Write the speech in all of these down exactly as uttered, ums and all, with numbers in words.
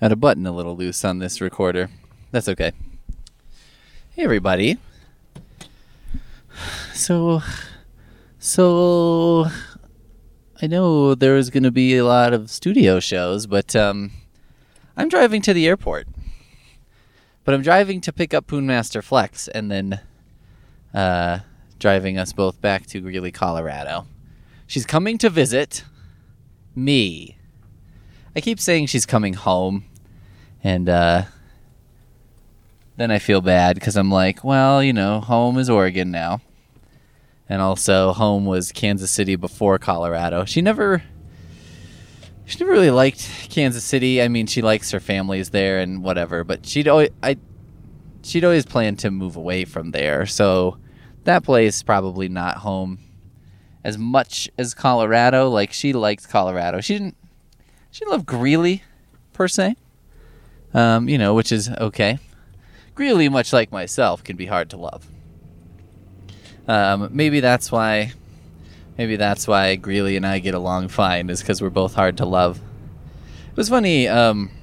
Had a button a little loose on this recorder. That's okay. Hey, everybody. So, so I know there is going to be a lot of studio shows, but um, I'm driving to the airport. But I'm driving to pick up Poonmaster Flex and then uh, driving us both back to Greeley, Colorado. She's coming to visit me. I keep saying she's coming home, and uh, then I feel bad because I'm like, well, you know, home is Oregon now. And also, home was Kansas City before Colorado. She never... She never really liked Kansas City. I mean, she likes her family's there and whatever, but she'd always, I, she'd always planned to move away from there. So that place probably not home as much as Colorado. Like, she liked Colorado. She didn't. She didn't love Greeley per se. Um, you know, which is okay. Greeley, much like myself, can be hard to love. Um, maybe that's why. Maybe that's why Greeley and I get along fine, is because we're both hard to love. It was funny, um,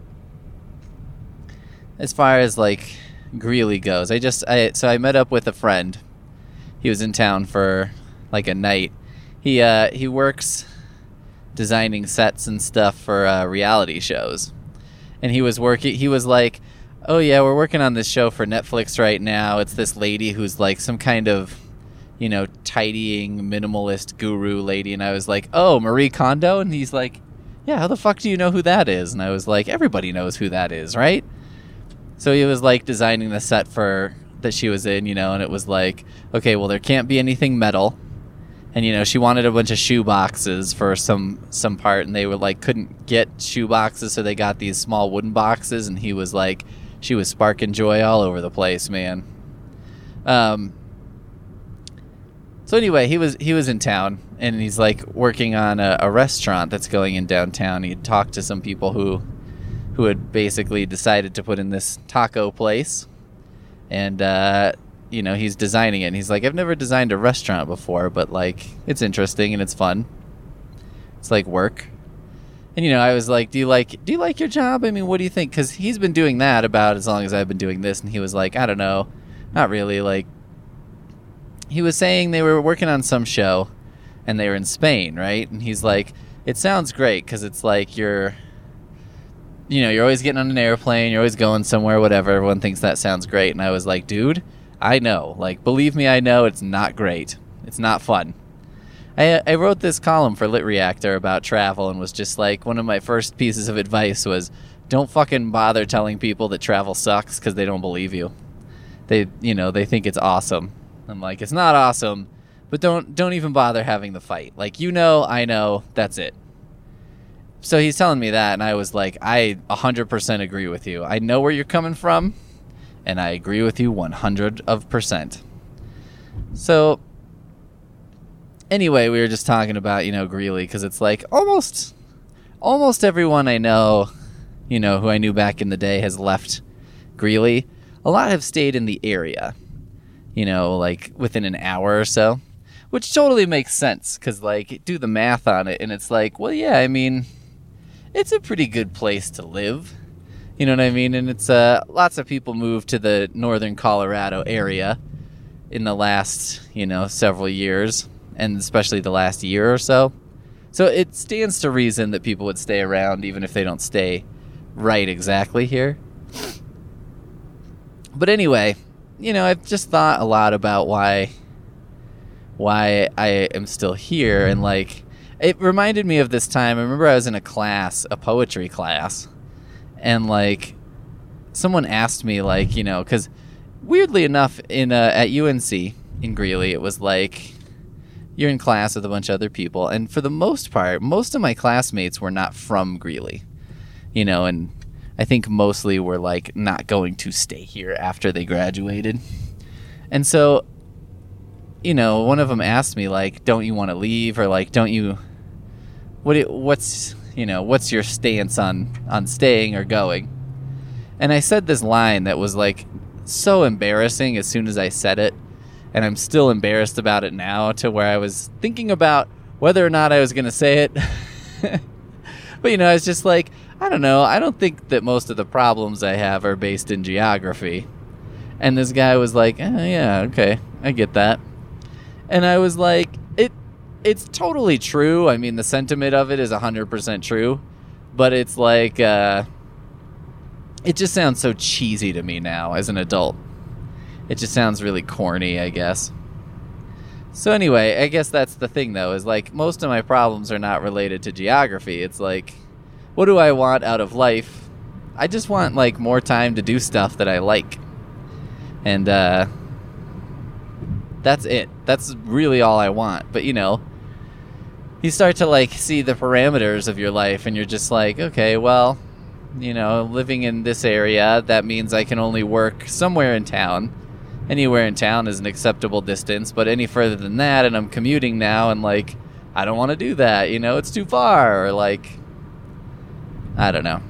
as far as, like, Greeley goes. I just, I so I met up with a friend. He was in town for, like, a night. He, uh, he works designing sets and stuff for, uh, reality shows. And he was working, he was like, oh yeah, we're working on this show for Netflix right now. It's this lady who's, like, some kind of, you know, tidying minimalist guru lady. And I was like, oh, Marie Kondo? And he's like, yeah, how the fuck do you know who that is? And I was like, everybody knows who that is, right? So he was like designing the set for that she was in, you know, and it was like, okay, well, there can't be anything metal. And, you know, she wanted a bunch of shoe boxes for some some part, and they were like, couldn't get shoe boxes, so they got these small wooden boxes. And he was like, she was sparking joy all over the place, man. Um, So anyway, he was he was in town, and he's like working on a, a restaurant that's going in downtown. He had talked to some people who who had basically decided to put in this taco place, and uh, you know, he's designing it. And he's like, I've never designed a restaurant before, but like, it's interesting and it's fun. It's like work. And you know, I was like, do you like do you like your job? I mean, what do you think? Because he's been doing that about as long as I've been doing this, and he was like, I don't know, not really, like. He was saying they were working on some show, and they were in Spain, right? And he's like, it sounds great, because it's like you're, you know, you're always getting on an airplane, you're always going somewhere, whatever. Everyone thinks that sounds great. And I was like, dude, I know. Like, believe me, I know it's not great. It's not fun. I, I wrote this column for Lit Reactor about travel, and was just like, one of my first pieces of advice was, don't fucking bother telling people that travel sucks, because they don't believe you. They, you know, they think it's awesome. I'm like, it's not awesome, but don't don't even bother having the fight. Like, you know, I know, that's it. So he's telling me that, and I was like, I one hundred percent agree with you. I know where you're coming from, and I agree with you one hundred percent. So, anyway, we were just talking about, you know, Greeley, because it's like almost, almost everyone I know, you know, who I knew back in the day has left Greeley. A lot have stayed in the area. You know, like within an hour or so, which totally makes sense, because like, do the math on it, and it's like, well, yeah, I mean, it's a pretty good place to live. You know what I mean? And it's uh, lots of people moved to the northern Colorado area in the last, you know, several years, and especially the last year or so. So it stands to reason that people would stay around, even if they don't stay right exactly here. But anyway, you know, I've just thought a lot about why why I am still here, and like, it reminded me of this time. I remember I was in a class, a poetry class, and like, someone asked me, like, you know, because weirdly enough, in uh, at U N C in Greeley, it was like, you're in class with a bunch of other people, and for the most part, most of my classmates were not from Greeley, you know, and I think mostly were like not going to stay here after they graduated. And so, you know, one of them asked me, like, don't you want to leave? Or like, don't you, what, it, what's, you know, what's your stance on, on staying or going? And I said this line that was like so embarrassing as soon as I said it. And I'm still embarrassed about it now, to where I was thinking about whether or not I was going to say it. But, you know, it's just like, I don't know. I don't think that most of the problems I have are based in geography. And this guy was like, oh, yeah, okay, I get that. And I was like, it, it's totally true. I mean, the sentiment of it is one hundred percent true. But it's like, uh, it just sounds so cheesy to me now as an adult. It just sounds really corny, I guess. So anyway, I guess that's the thing, though, is like most of my problems are not related to geography. It's like, what do I want out of life? I just want like more time to do stuff that I like. And uh, that's it. That's really all I want. But, you know, you start to like see the parameters of your life and you're just like, okay, well, you know, living in this area, that means I can only work somewhere in town. Anywhere in town is an acceptable distance, but any further than that, and I'm commuting now, and, like, I don't want to do that, you know, it's too far, or, like, I don't know.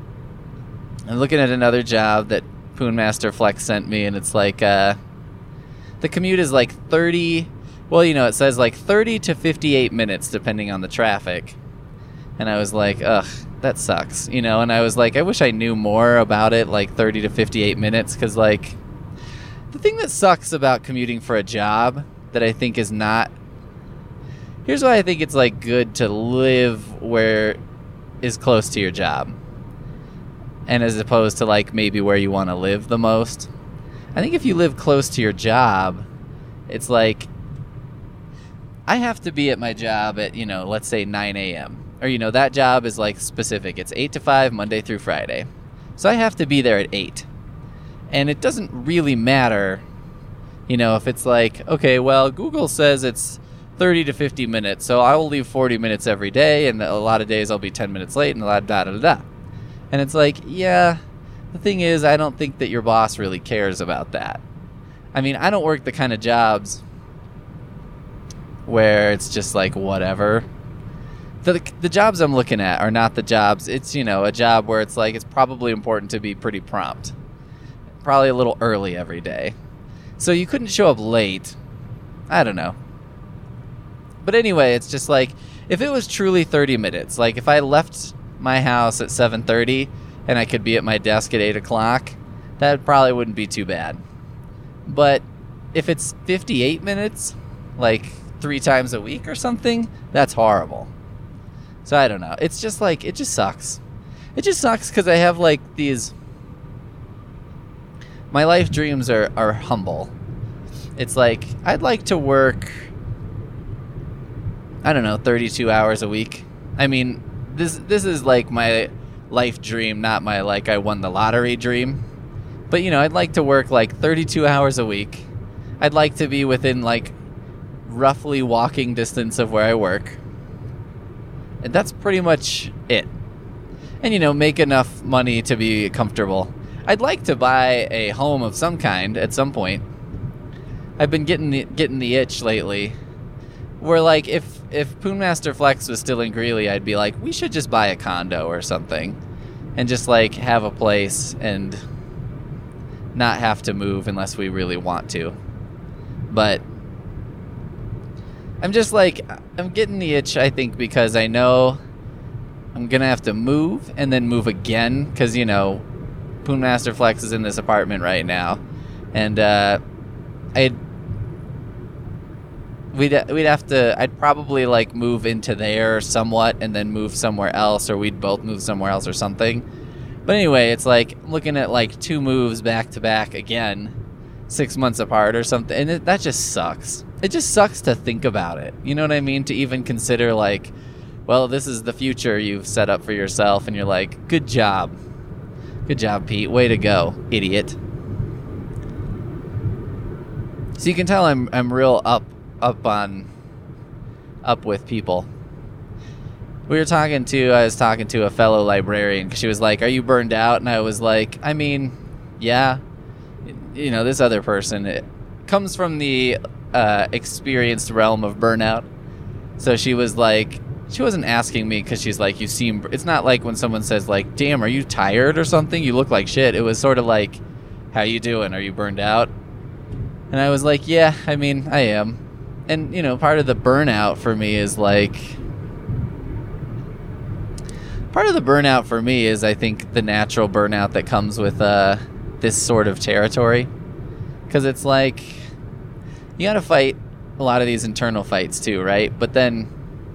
I'm looking at another job that Poonmaster Flex sent me, and it's like, uh, the commute is, like, thirty, well, you know, it says, like, thirty to fifty-eight minutes, depending on the traffic, and I was like, ugh, that sucks, you know, and I was like, I wish I knew more about it, like, thirty to fifty-eight minutes, because, like, the thing that sucks about commuting for a job that I think is not... Here's why I think it's, like, good to live where is close to your job. And as opposed to, like, maybe where you want to live the most. I think if you live close to your job, it's like... I have to be at my job at, you know, let's say nine a.m. Or, you know, that job is, like, specific. It's eight to five, Monday through Friday. So I have to be there at eight. And it doesn't really matter, you know, if it's like, okay, well, Google says it's thirty to fifty minutes, so I will leave forty minutes every day, and a lot of days I'll be ten minutes late, and da da da da. And it's like, yeah, the thing is, I don't think that your boss really cares about that. I mean, I don't work the kind of jobs where it's just like, whatever. The, the jobs I'm looking at are not the jobs, it's, you know, a job where it's like, it's probably important to be pretty prompt. Probably a little early every day. So you couldn't show up late. I don't know. But anyway, it's just like, if it was truly thirty minutes, like if I left my house at seven thirty and I could be at my desk at eight o'clock, that probably wouldn't be too bad. But if it's fifty-eight minutes, like three times a week or something, that's horrible. So I don't know. It's just like, it just sucks. It just sucks because I have like these... My life dreams are, are humble. It's like, I'd like to work, I don't know, thirty-two hours a week. I mean, this this is like my life dream, not my, like, I won the lottery dream. But, you know, I'd like to work, like, thirty-two hours a week. I'd like to be within, like, roughly walking distance of where I work. And that's pretty much it. And, you know, make enough money to be comfortable. I'd like to buy a home of some kind at some point. I've been getting the, getting the itch lately. Where, like, if, if Poonmaster Flex was still in Greeley, I'd be like, we should just buy a condo or something. And just, like, have a place and not have to move unless we really want to. But I'm just, like, I'm getting the itch, I think, because I know I'm going to have to move and then move again. Because, you know... Poonmaster Flex is in this apartment right now, and uh, I'd we'd we'd have to. I'd probably like move into there somewhat, and then move somewhere else, or we'd both move somewhere else or something. But anyway, it's like I'm looking at like two moves back to back again, six months apart or something, and it, that just sucks. It just sucks to think about it. You know what I mean? To even consider like, well, this is the future you've set up for yourself, and you're like, good job. Good job, Pete. Way to go, idiot. So you can tell I'm I'm real up up on up with people. We were talking to I was talking to a fellow librarian because she was like, "Are you burned out?" And I was like, "I mean, yeah. You know, this other person it comes from the uh, experienced realm of burnout." So she was like. She wasn't asking me because she's like, you seem... It's not like when someone says, like, damn, are you tired or something? You look like shit. It was sort of like, how you doing? Are you burned out? And I was like, yeah, I mean, I am. And, you know, part of the burnout for me is, like... part of the burnout for me is, I think, the natural burnout that comes with uh, this sort of territory. Because it's like, you gotta fight a lot of these internal fights too, right? But then,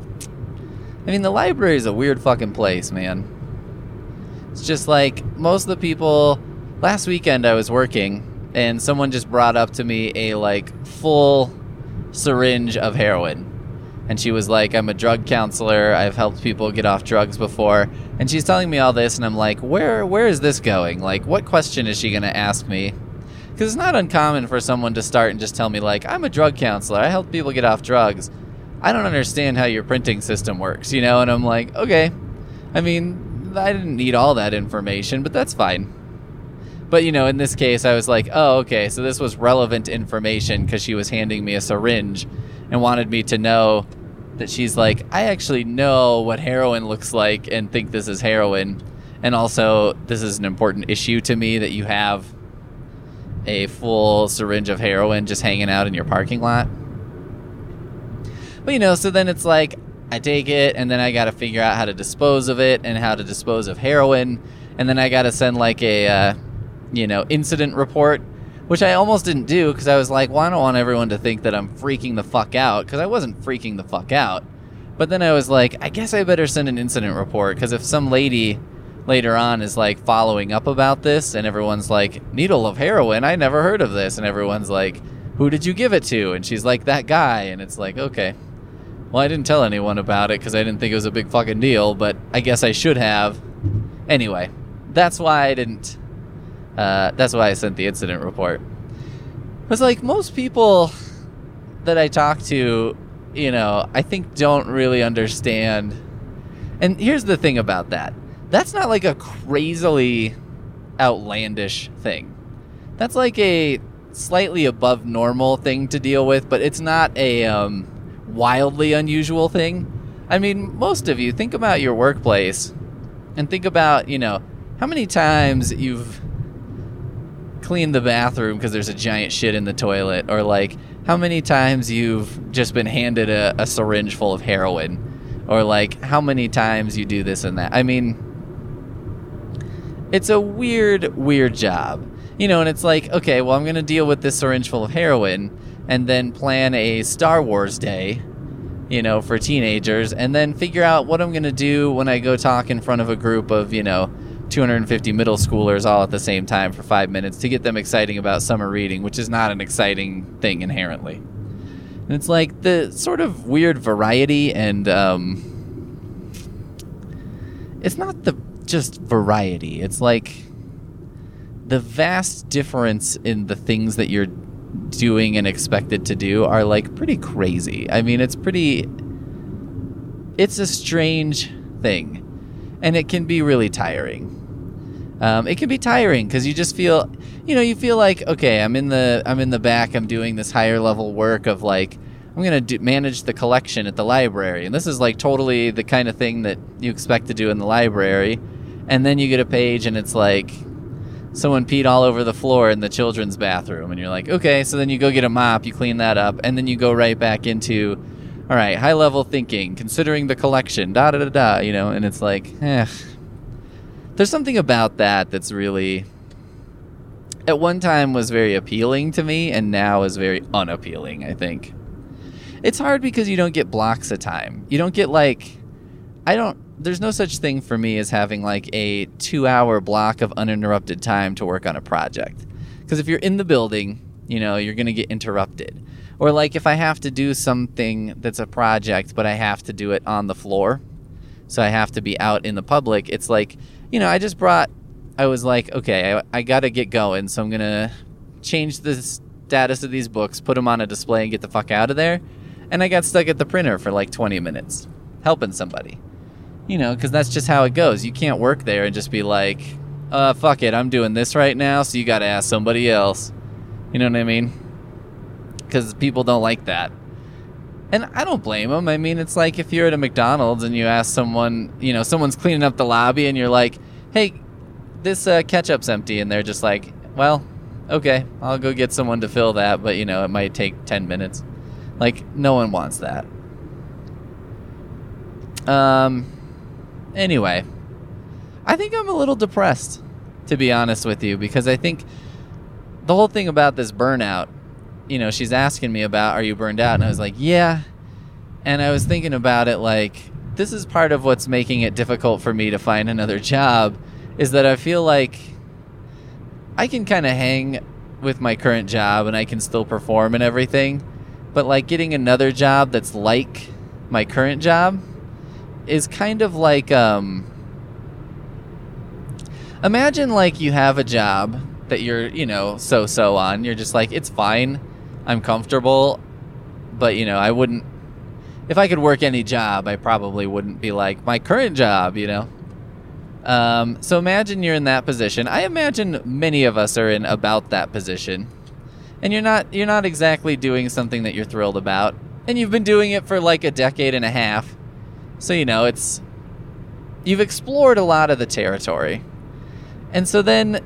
I mean, the library is a weird fucking place, man. It's just like, most of the people, last weekend I was working, and someone just brought up to me a, like, full syringe of heroin. And she was like, I'm a drug counselor, I've helped people get off drugs before. And she's telling me all this, and I'm like, where where is this going? Like, what question is she gonna ask me? Because it's not uncommon for someone to start and just tell me, like, I'm a drug counselor, I help people get off drugs. I don't understand how your printing system works, you know? And I'm like, okay. I mean, I didn't need all that information, but that's fine. But, you know, in this case, I was like, oh, okay, so this was relevant information because she was handing me a syringe and wanted me to know that she's like, I actually know what heroin looks like and think this is heroin. And also, this is an important issue to me that you have a full syringe of heroin just hanging out in your parking lot. But, you know, so then it's like, I take it, and then I got to figure out how to dispose of it and how to dispose of heroin. And then I got to send, like, a, uh, you know, incident report, which I almost didn't do because I was like, well, I don't want everyone to think that I'm freaking the fuck out, because I wasn't freaking the fuck out. But then I was like, I guess I better send an incident report, because if some lady later on is like following up about this and everyone's like, needle of heroin, I never heard of this, and everyone's like, who did you give it to? And she's like, that guy. And it's like, okay, well, I didn't tell anyone about it because I didn't think it was a big fucking deal, but I guess I should have. Anyway, that's why I didn't uh, that's why I sent the incident report. It was like, most people that I talk to, you know, I think don't really understand. And here's the thing about that. That's not like a crazily outlandish thing. That's like a slightly above normal thing to deal with, but it's not a um, wildly unusual thing. I mean, most of you, think about your workplace and think about, you know, how many times you've cleaned the bathroom because there's a giant shit in the toilet, or like how many times you've just been handed a, a syringe full of heroin, or like how many times you do this and that. I mean, it's a weird, weird job. You know, and it's like, okay, well, I'm going to deal with this syringe full of heroin and then plan a Star Wars day, you know, for teenagers, and then figure out what I'm going to do when I go talk in front of a group of, you know, two hundred fifty middle schoolers all at the same time for five minutes to get them exciting about summer reading, which is not an exciting thing inherently. And it's like the sort of weird variety, and um, it's not the just variety. It's like the vast difference in the things that you're doing and expected to do are like pretty crazy. I mean, it's pretty, it's a strange thing, and it can be really tiring. Um, it can be tiring because you just feel, you know, you feel like, okay, I'm in the, I'm in the back, I'm doing this higher level work of like, I'm going to do, manage the collection at the library. And this is like totally the kind of thing that you expect to do in the library. And then you get a page and it's like, someone peed all over the floor in the children's bathroom. And you're like, okay, so then you go get a mop, you clean that up. And then you go right back into, all right, high level thinking, considering the collection, da da da da, you know, and it's like, eh. There's something about that that's really, at one time was very appealing to me, and now is very unappealing, I think. It's hard because you don't get blocks of time. You don't get like, I don't, there's no such thing for me as having like a two hour block of uninterrupted time to work on a project. Because if you're in the building, you know, you're going to get interrupted. Or like if I have to do something that's a project, but I have to do it on the floor, so I have to be out in the public, it's like, you know, I just brought, I was like, okay, I, I got to get going, so I'm going to change the status of these books, put them on a display, and get the fuck out of there. And I got stuck at the printer for like twenty minutes, helping somebody. You know, because that's just how it goes. You can't work there and just be like, uh, fuck it, I'm doing this right now, so you got to ask somebody else. You know what I mean? Because people don't like that. And I don't blame them. I mean, it's like if you're at a McDonald's and you ask someone, you know, someone's cleaning up the lobby and you're like, hey, this uh, ketchup's empty. And they're just like, well, okay, I'll go get someone to fill that. But, you know, it might take ten minutes. Like, no one wants that. Um, anyway, I think I'm a little depressed, to be honest with you, because I think the whole thing about this burnout, you know, she's asking me about, are you burned out? And I was like, yeah. And I was thinking about it like, this is part of what's making it difficult for me to find another job, is that I feel like I can kind of hang with my current job and I can still perform and everything. But like getting another job that's like my current job is kind of like, um, imagine like you have a job that you're, you know, so-so on. You're just like, it's fine. I'm comfortable. But, you know, I wouldn't, if I could work any job, I probably wouldn't be like my current job, you know? Um, so imagine you're in that position. I imagine many of us are in about that position. And you're not you're not exactly doing something that you're thrilled about. And you've been doing it for like a decade and a half. So, you know, it's you've explored a lot of the territory. And so then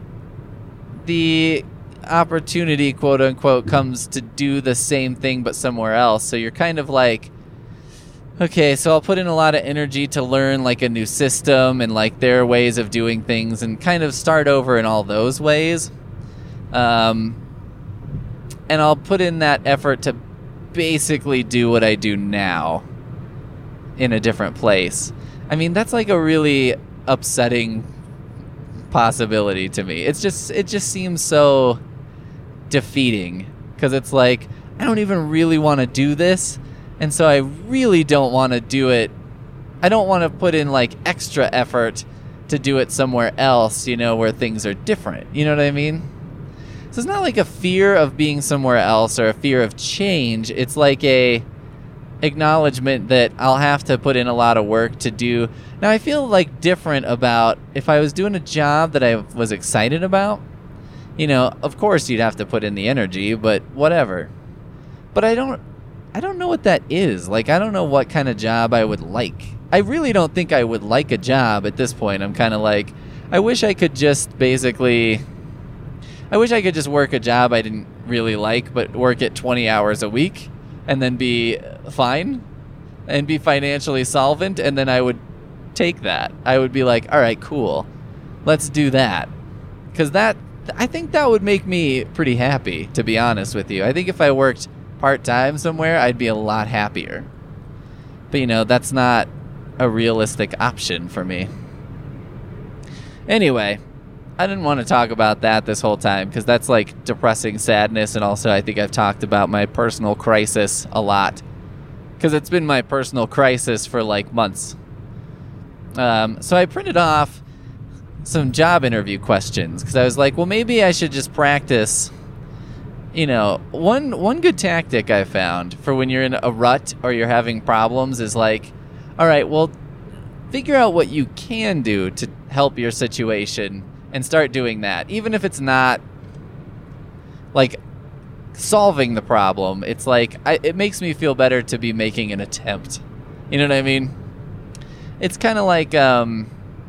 the opportunity, quote unquote, comes to do the same thing but somewhere else. So you're kind of like, okay, so I'll put in a lot of energy to learn like a new system and like their ways of doing things and kind of start over in all those ways. Um, and I'll put in that effort to basically do what I do now in a different place. I mean, that's like a really upsetting possibility to me. It's just, it just seems so defeating because it's like, I don't even really want to do this. And so I really don't want to do it. I don't want to put in like extra effort to do it somewhere else, you know, where things are different. You know what I mean? So it's not like a fear of being somewhere else or a fear of change. It's like a acknowledgement that I'll have to put in a lot of work to do. Now I feel like different about if I was doing a job that I was excited about. You know, of course you'd have to put in the energy, but whatever. But I don't I don't know what that is. Like, I don't know what kind of job I would like. I really don't think I would like a job at this point. I'm kind of like, I wish I could just basically, I wish I could just work a job I didn't really like, but work it twenty hours a week and then be fine and be financially solvent. And then I would take that. I would be like, all right, cool. Let's do that. Because that, I think that would make me pretty happy, to be honest with you. I think if I worked part-time somewhere, I'd be a lot happier. But, you know, that's not a realistic option for me. Anyway, I didn't want to talk about that this whole time because that's like depressing sadness, and also I think I've talked about my personal crisis a lot because it's been my personal crisis for like months. Um, so I printed off some job interview questions because I was like, well, maybe I should just practice. You know, one one good tactic I found for when you're in a rut or you're having problems is like, all right, well, figure out what you can do to help your situation and start doing that. Even if it's not like solving the problem, it's like, I, it makes me feel better to be making an attempt. You know what I mean? It's kind of like um,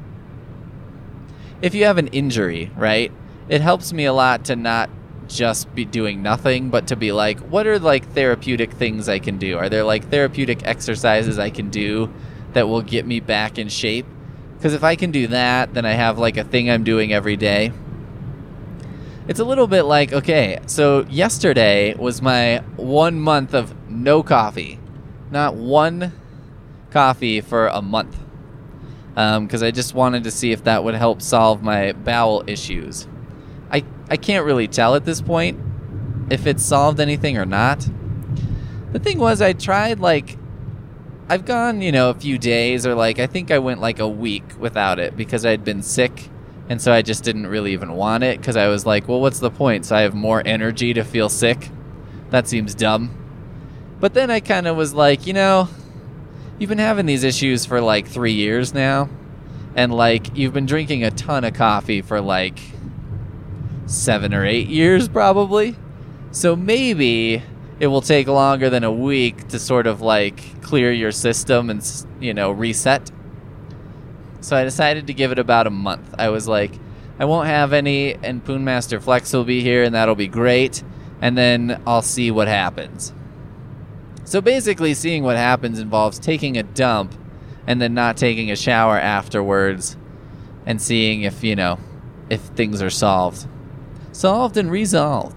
if you have an injury, right? It helps me a lot to not just be doing nothing, but to be like, what are like therapeutic things I can do? Are there like therapeutic exercises I can do that will get me back in shape? Because if I can do that, then I have like a thing I'm doing every day. It's a little bit like, okay, so yesterday was my one month of no coffee. Not one coffee for a month. Because um, I just wanted to see if that would help solve my bowel issues. I, I can't really tell at this point if it's solved anything or not. The thing was, I tried, like, I've gone, you know, a few days, or, like, I think I went, like, a week without it because I'd been sick, and so I just didn't really even want it because I was like, well, what's the point? So I have more energy to feel sick? That seems dumb. But then I kind of was like, you know, you've been having these issues for, like, three years now, and, like, you've been drinking a ton of coffee for, like, seven or eight years probably. So maybe it will take longer than a week to sort of like clear your system and, you know, reset. So I decided to give it about a month. I was like, I won't have any, and Poonmaster Flex will be here, and that'll be great. And then I'll see what happens. So basically, seeing what happens involves taking a dump and then not taking a shower afterwards. and seeing if, you know, if things are solved. Solved and resolved.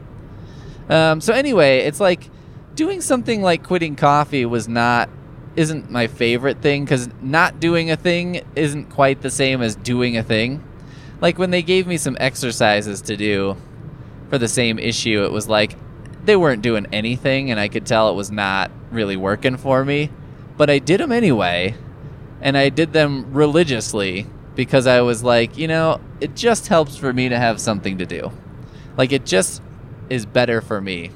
Um, so anyway, it's like doing something like quitting coffee was not, isn't my favorite thing, because not doing a thing isn't quite the same as doing a thing. Like when they gave me some exercises to do for the same issue, it was like they weren't doing anything, and I could tell it was not really working for me. But I did them anyway, and I did them religiously because I was like, you know, it just helps for me to have something to do. Like, it just is better for me.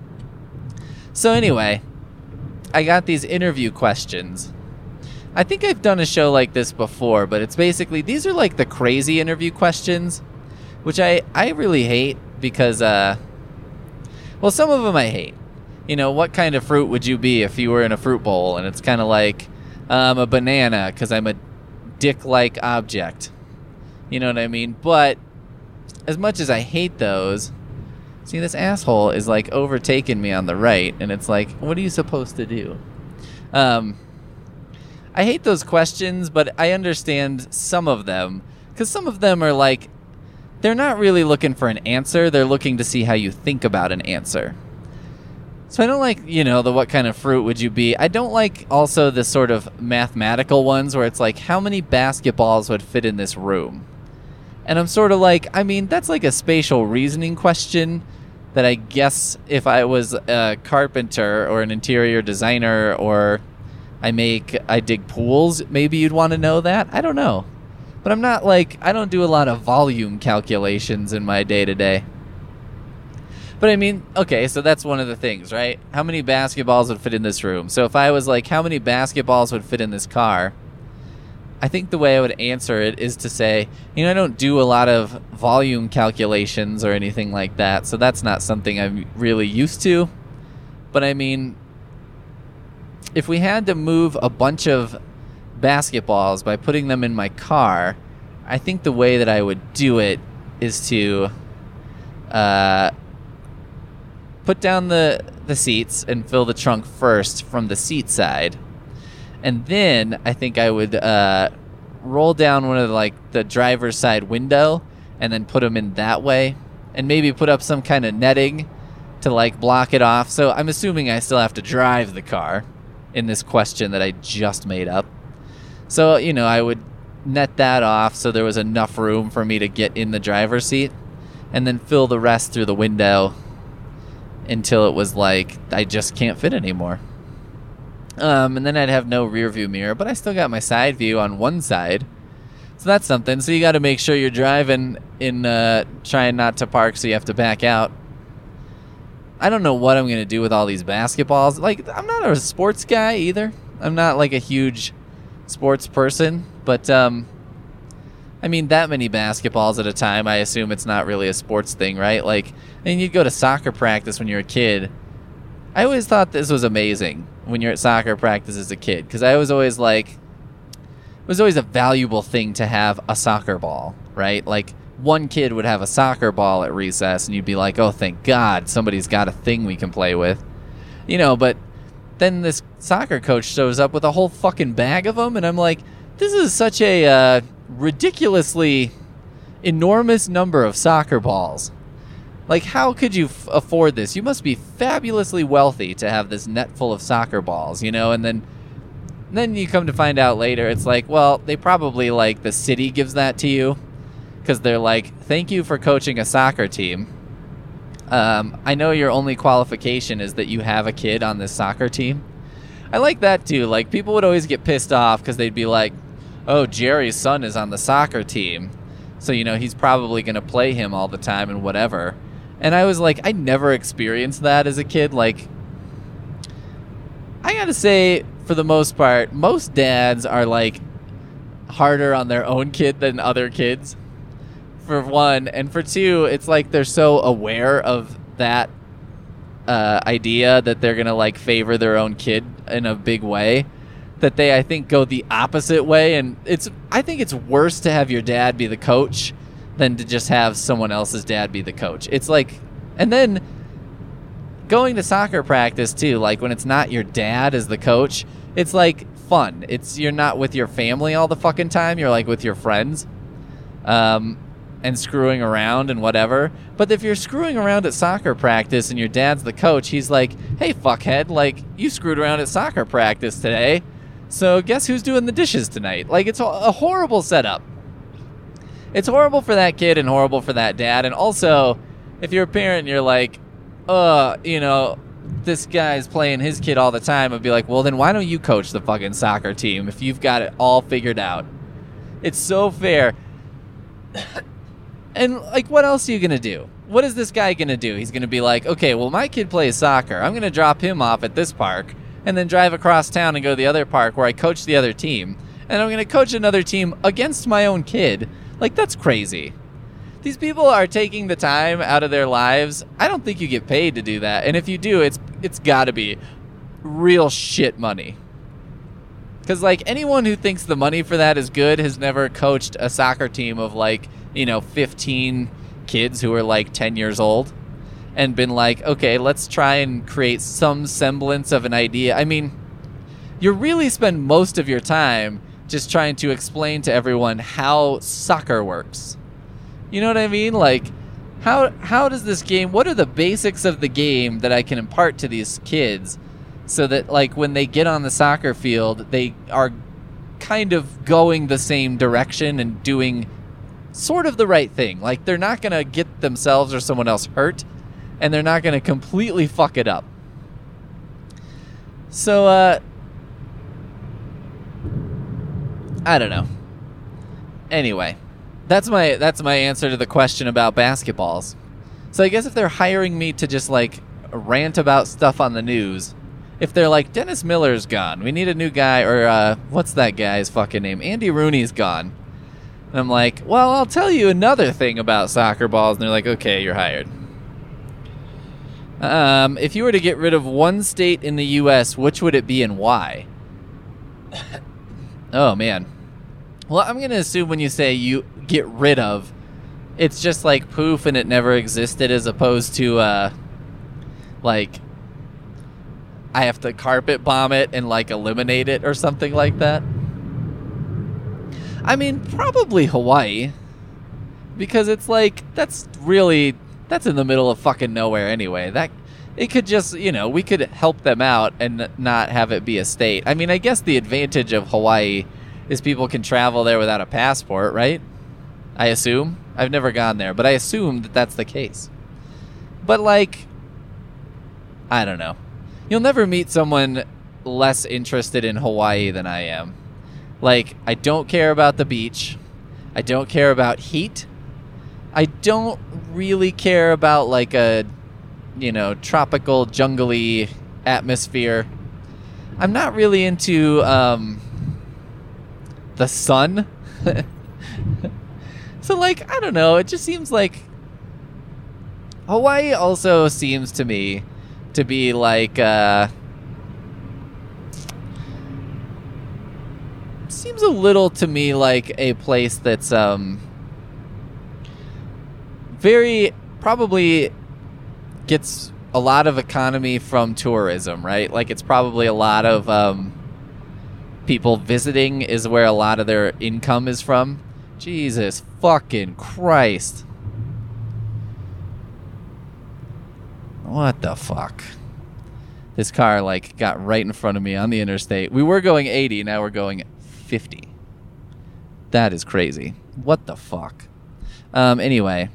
So anyway, I got these interview questions. I think I've done a show like this before, but it's basically, these are like the crazy interview questions, which I, I really hate because, uh, well, some of them I hate. You know, what kind of fruit would you be if you were in a fruit bowl? And it's kind of like, um, a banana because I'm a dick-like object. You know what I mean? But as much as I hate those, see, this asshole is like overtaking me on the right, and it's like, what are you supposed to do? Um, I hate those questions, but I understand some of them, because some of them are like, they're not really looking for an answer, they're looking to see how you think about an answer. So I don't like, you know, the what kind of fruit would you be. I don't like also the sort of mathematical ones where it's like, how many basketballs would fit in this room? And I'm sort of like, I mean, that's like a spatial reasoning question that I guess if I was a carpenter or an interior designer or I make, I dig pools, maybe you'd want to know that. I don't know. But I'm not like, I don't do a lot of volume calculations in my day-to-day. But I mean, okay, so that's one of the things, right? How many basketballs would fit in this room? So if I was like, how many basketballs would fit in this car? I think the way I would answer it is to say, you know, I don't do a lot of volume calculations or anything like that, so that's not something I'm really used to. But I mean, if we had to move a bunch of basketballs by putting them in my car, I think the way that I would do it is to uh, put down the, the seats and fill the trunk first from the seat side. And then I think I would uh, roll down one of the, like the driver's side window and then put them in that way, and maybe put up some kind of netting to like block it off. So I'm assuming I still have to drive the car in this question that I just made up. So, you know, I would net that off so there was enough room for me to get in the driver's seat, and then fill the rest through the window until it was like I just can't fit anymore. Um, and then I'd have no rear view mirror, but I still got my side view on one side. So that's something. So you got to make sure you're driving in, uh, trying not to park so you have to back out. I don't know what I'm going to do with all these basketballs. Like, I'm not a sports guy either. I'm not like a huge sports person, but, um, I mean, that many basketballs at a time, I assume it's not really a sports thing, right? Like, I mean, you'd go to soccer practice when you're a kid. I always thought this was amazing when you're at soccer practice as a kid, because I was always like, it was always a valuable thing to have a soccer ball, right? Like, one kid would have a soccer ball at recess, and you'd be like, oh, thank God, somebody's got a thing we can play with. You know, but then this soccer coach shows up with a whole fucking bag of them, and I'm like, this is such a uh, ridiculously enormous number of soccer balls. Like, how could you f- afford this? You must be fabulously wealthy to have this net full of soccer balls, you know? And then then you come to find out later, it's like, well, they probably, like, the city gives that to you because they're like, thank you for coaching a soccer team. Um, I know your only qualification is that you have a kid on this soccer team. I like that, too. Like, people would always get pissed off because they'd be like, oh, Jerry's son is on the soccer team, so, you know, he's probably going to play him all the time and whatever. And I was like, I never experienced that as a kid. Like, I gotta say, for the most part, most dads are, like, harder on their own kid than other kids, for one. And for two, it's like they're so aware of that uh, idea that they're gonna, like, favor their own kid in a big way, that they, I think, go the opposite way. And it's, I think it's worse to have your dad be the coach than to just have someone else's dad be the coach. It's like, and then going to soccer practice too, like when it's not your dad as the coach, it's like fun. It's, you're not with your family all the fucking time. You're like with your friends. um, and screwing around and whatever. But if you're screwing around at soccer practice and your dad's the coach, he's like, hey, fuckhead, like, you screwed around at soccer practice today, so guess who's doing the dishes tonight? Like, it's a horrible setup. It's horrible for that kid and horrible for that dad. And also, if you're a parent and you're like, uh, you know, this guy's playing his kid all the time, I'd be like, well, then why don't you coach the fucking soccer team if you've got it all figured out? It's so fair. And, like, what else are you going to do? What is this guy going to do? He's going to be like, okay, well, my kid plays soccer. I'm going to drop him off at this park and then drive across town and go to the other park where I coach the other team. And I'm going to coach another team against my own kid. Like, that's crazy. These people are taking the time out of their lives. I don't think you get paid to do that. And if you do, it's it's got to be real shit money. Because, like, anyone who thinks the money for that is good has never coached a soccer team of, like, you know, fifteen kids who are, like, ten years old and been like, okay, let's try and create some semblance of an idea. I mean, you really spend most of your time just trying to explain to everyone how soccer works. You know what I mean? Like, how how does this game, what are the basics of the game that I can impart to these kids so that, like, when they get on the soccer field, they are kind of going the same direction and doing sort of the right thing. Like, they're not going to get themselves or someone else hurt, and they're not going to completely fuck it up. So, uh, I don't know. Anyway, that's my that's my answer to the question about basketballs. So I guess if they're hiring me to just, like, rant about stuff on the news, if they're like, Dennis Miller's gone, we need a new guy, or uh, what's that guy's fucking name? Andy Rooney's gone. And I'm like, well, I'll tell you another thing about soccer balls. And they're like, okay, you're hired. Um, if you were to get rid of one state in the U S, which would it be and why? Oh, man. Well, I'm going to assume when you say you get rid of, it's just like poof and it never existed, as opposed to, uh, like, I have to carpet bomb it and, like, eliminate it or something like that. I mean, probably Hawaii, because it's like, that's really, that's in the middle of fucking nowhere anyway. That, it could just, you know, we could help them out and not have it be a state. I mean, I guess the advantage of Hawaii is people can travel there without a passport, right? I assume. I've never gone there, but I assume that that's the case. But, like, I don't know. You'll never meet someone less interested in Hawaii than I am. Like, I don't care about the beach. I don't care about heat. I don't really care about, like, a, you know, tropical, jungly atmosphere. I'm not really into um, the sun. So, like, I don't know. It just seems like Hawaii also seems to me to be like, uh, seems a little to me like a place that's um, very, probably gets a lot of economy from tourism, right? Like, it's probably a lot of um, people visiting is where a lot of their income is from. Jesus fucking Christ. What the fuck? This car, like, got right in front of me on the interstate. We were going eighty, now we're going fifty. That is crazy. What the fuck? Um, anyway.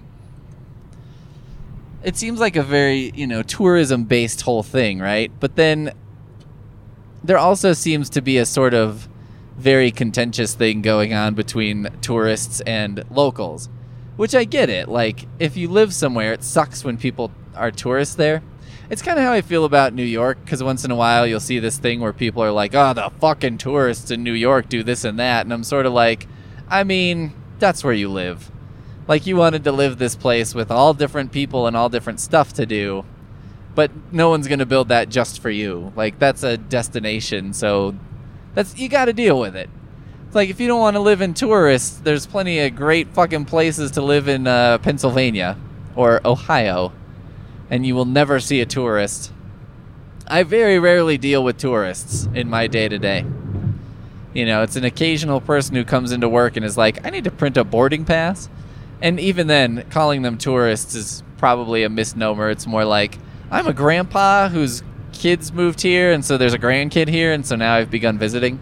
It seems like a very, you know, tourism-based whole thing, right? But then there also seems to be a sort of very contentious thing going on between tourists and locals, which I get it. Like, if you live somewhere, it sucks when people are tourists there. It's kind of how I feel about New York, because once in a while you'll see this thing where people are like, oh, the fucking tourists in New York do this and that, and I'm sort of like, I mean, that's where you live. Like, you wanted to live this place with all different people and all different stuff to do, but no one's going to build that just for you. Like, that's a destination, so that's, you got to deal with it. It's like, if you don't want to live in tourists, there's plenty of great fucking places to live in uh, Pennsylvania or Ohio, and you will never see a tourist. I very rarely deal with tourists in my day-to-day. You know, it's an occasional person who comes into work and is like, I need to print a boarding pass. And even then, calling them tourists is probably a misnomer. It's more like, I'm a grandpa whose kids moved here, and so there's a grandkid here, and so now I've begun visiting.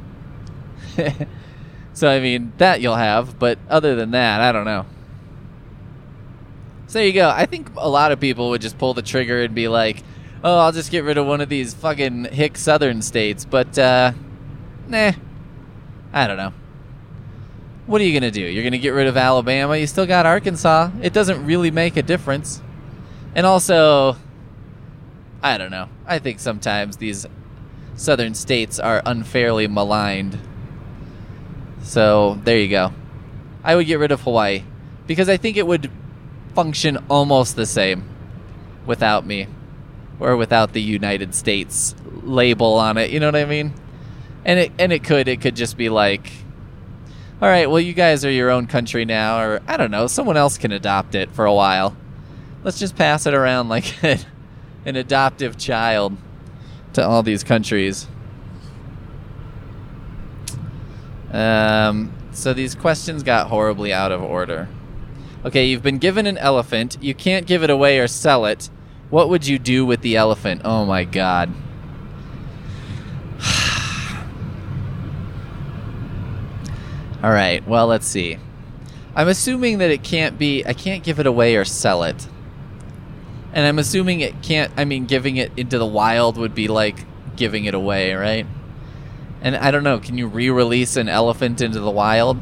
So, I mean, that you'll have, but other than that, I don't know. So there you go. I think a lot of people would just pull the trigger and be like, oh, I'll just get rid of one of these fucking hick southern states, but, uh, nah. I don't know. What are you going to do? You're going to get rid of Alabama? You still got Arkansas. It doesn't really make a difference. And also, I don't know. I think sometimes these southern states are unfairly maligned. So, there you go. I would get rid of Hawaii. Because I think it would function almost the same without me. Or without the United States label on it. You know what I mean? And it and it could it could just be like, all right, well, you guys are your own country now, or I don't know, someone else can adopt it for a while. Let's just pass it around like an adoptive child to all these countries. Um, so these questions got horribly out of order. Okay, you've been given an elephant. You can't give it away or sell it. What would you do with the elephant? Oh my God. All right, well, let's see. I'm assuming that it can't be, I can't give it away or sell it. And I'm assuming it can't, I mean, giving it into the wild would be like giving it away, right? And I don't know, can you re-release an elephant into the wild?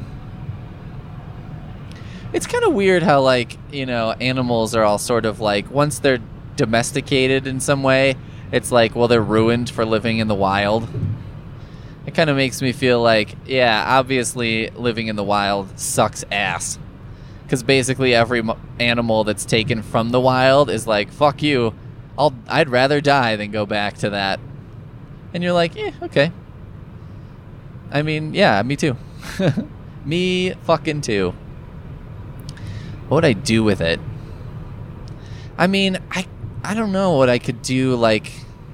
It's kind of weird how, like, you know, animals are all sort of like, once they're domesticated in some way, it's like, well, they're ruined for living in the wild. It kind of makes me feel like, yeah, obviously living in the wild sucks ass. Because basically every mo- animal that's taken from the wild is like, fuck you, I'll, I'd rather die than go back to that. And you're like, yeah, okay. I mean, yeah, me too. Me fucking too. What would I do with it? I mean, I, I don't know what I could do, like...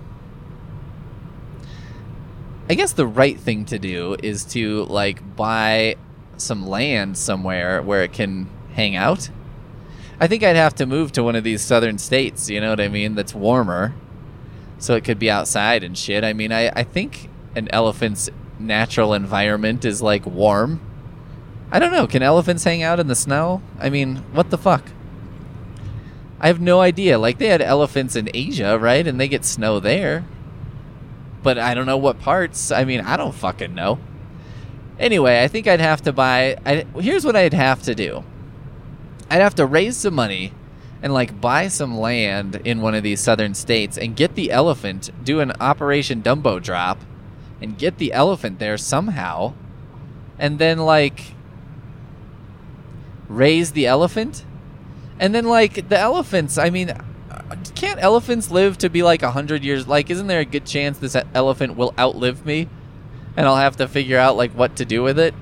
I guess the right thing to do is to, like, buy some land somewhere where it can hang out. I think I'd have to move to one of these southern states, you know what I mean, that's warmer, so it could be outside and shit. I mean, I, I think an elephant's natural environment is, like, warm. I don't know, can elephants hang out in the snow? I mean, what the fuck? I have no idea. Like, they had elephants in Asia, right, and they get snow there. But I don't know what parts. I mean, I don't fucking know. Anyway, I think I'd have to buy... I, here's what I'd have to do. I'd have to raise some money and, like, buy some land in one of these southern states and get the elephant, do an Operation Dumbo Drop, and get the elephant there somehow. And then, like, raise the elephant. And then, like, the elephants, I mean... Can't elephants live to be like a hundred years? Like, isn't there a good chance this elephant will outlive me, and I'll have to figure out like what to do with it?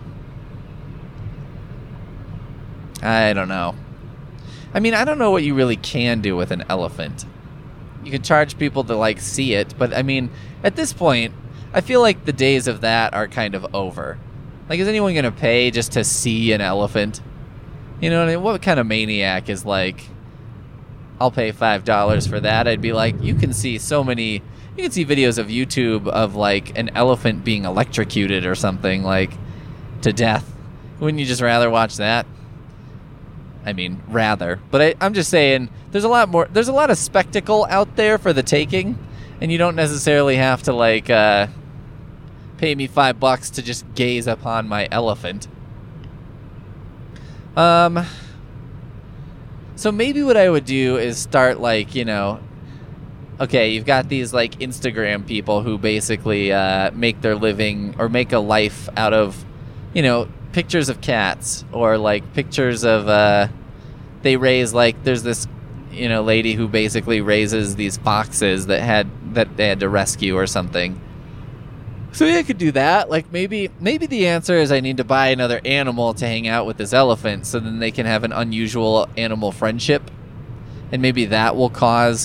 I don't know. I mean, I don't know what you really can do with an elephant. You can charge people to like see it, but I mean, at this point, I feel like the days of that are kind of over. Like, is anyone gonna pay just to see an elephant? You know what I mean? What kind of maniac is like, I'll pay five dollars for that? I'd be like, you can see so many, you can see videos of YouTube of like an elephant being electrocuted or something, like, to death. Wouldn't you just rather watch that? I mean, rather. But I, I'm just saying, there's a lot more, there's a lot of spectacle out there for the taking, and you don't necessarily have to like, uh, pay me five bucks to just gaze upon my elephant. Um... So maybe what I would do is start, like, you know, okay, you've got these, like, Instagram people who basically uh, make their living or make a life out of, you know, pictures of cats or, like, pictures of, uh, they raise, like, there's this, you know, lady who basically raises these foxes that had, that they had to rescue or something. So yeah, I could do that. Like, maybe maybe the answer is I need to buy another animal to hang out with this elephant so then they can have an unusual animal friendship. And maybe that will cause...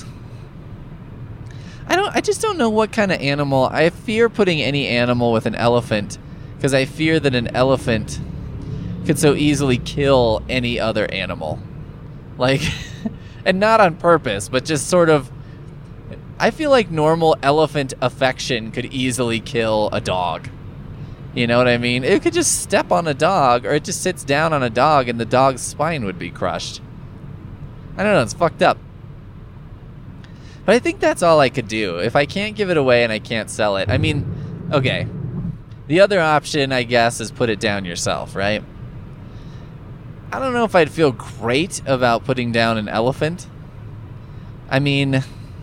I don't. I just don't know what kind of animal... I fear putting any animal with an elephant because I fear that an elephant could so easily kill any other animal. Like, and not on purpose, but just sort of, I feel like normal elephant affection could easily kill a dog. You know what I mean? It could just step on a dog, or it just sits down on a dog and the dog's spine would be crushed. I don't know, it's fucked up. But I think that's all I could do. If I can't give it away and I can't sell it, I mean, okay. The other option, I guess, is put it down yourself, right? I don't know if I'd feel great about putting down an elephant. I mean,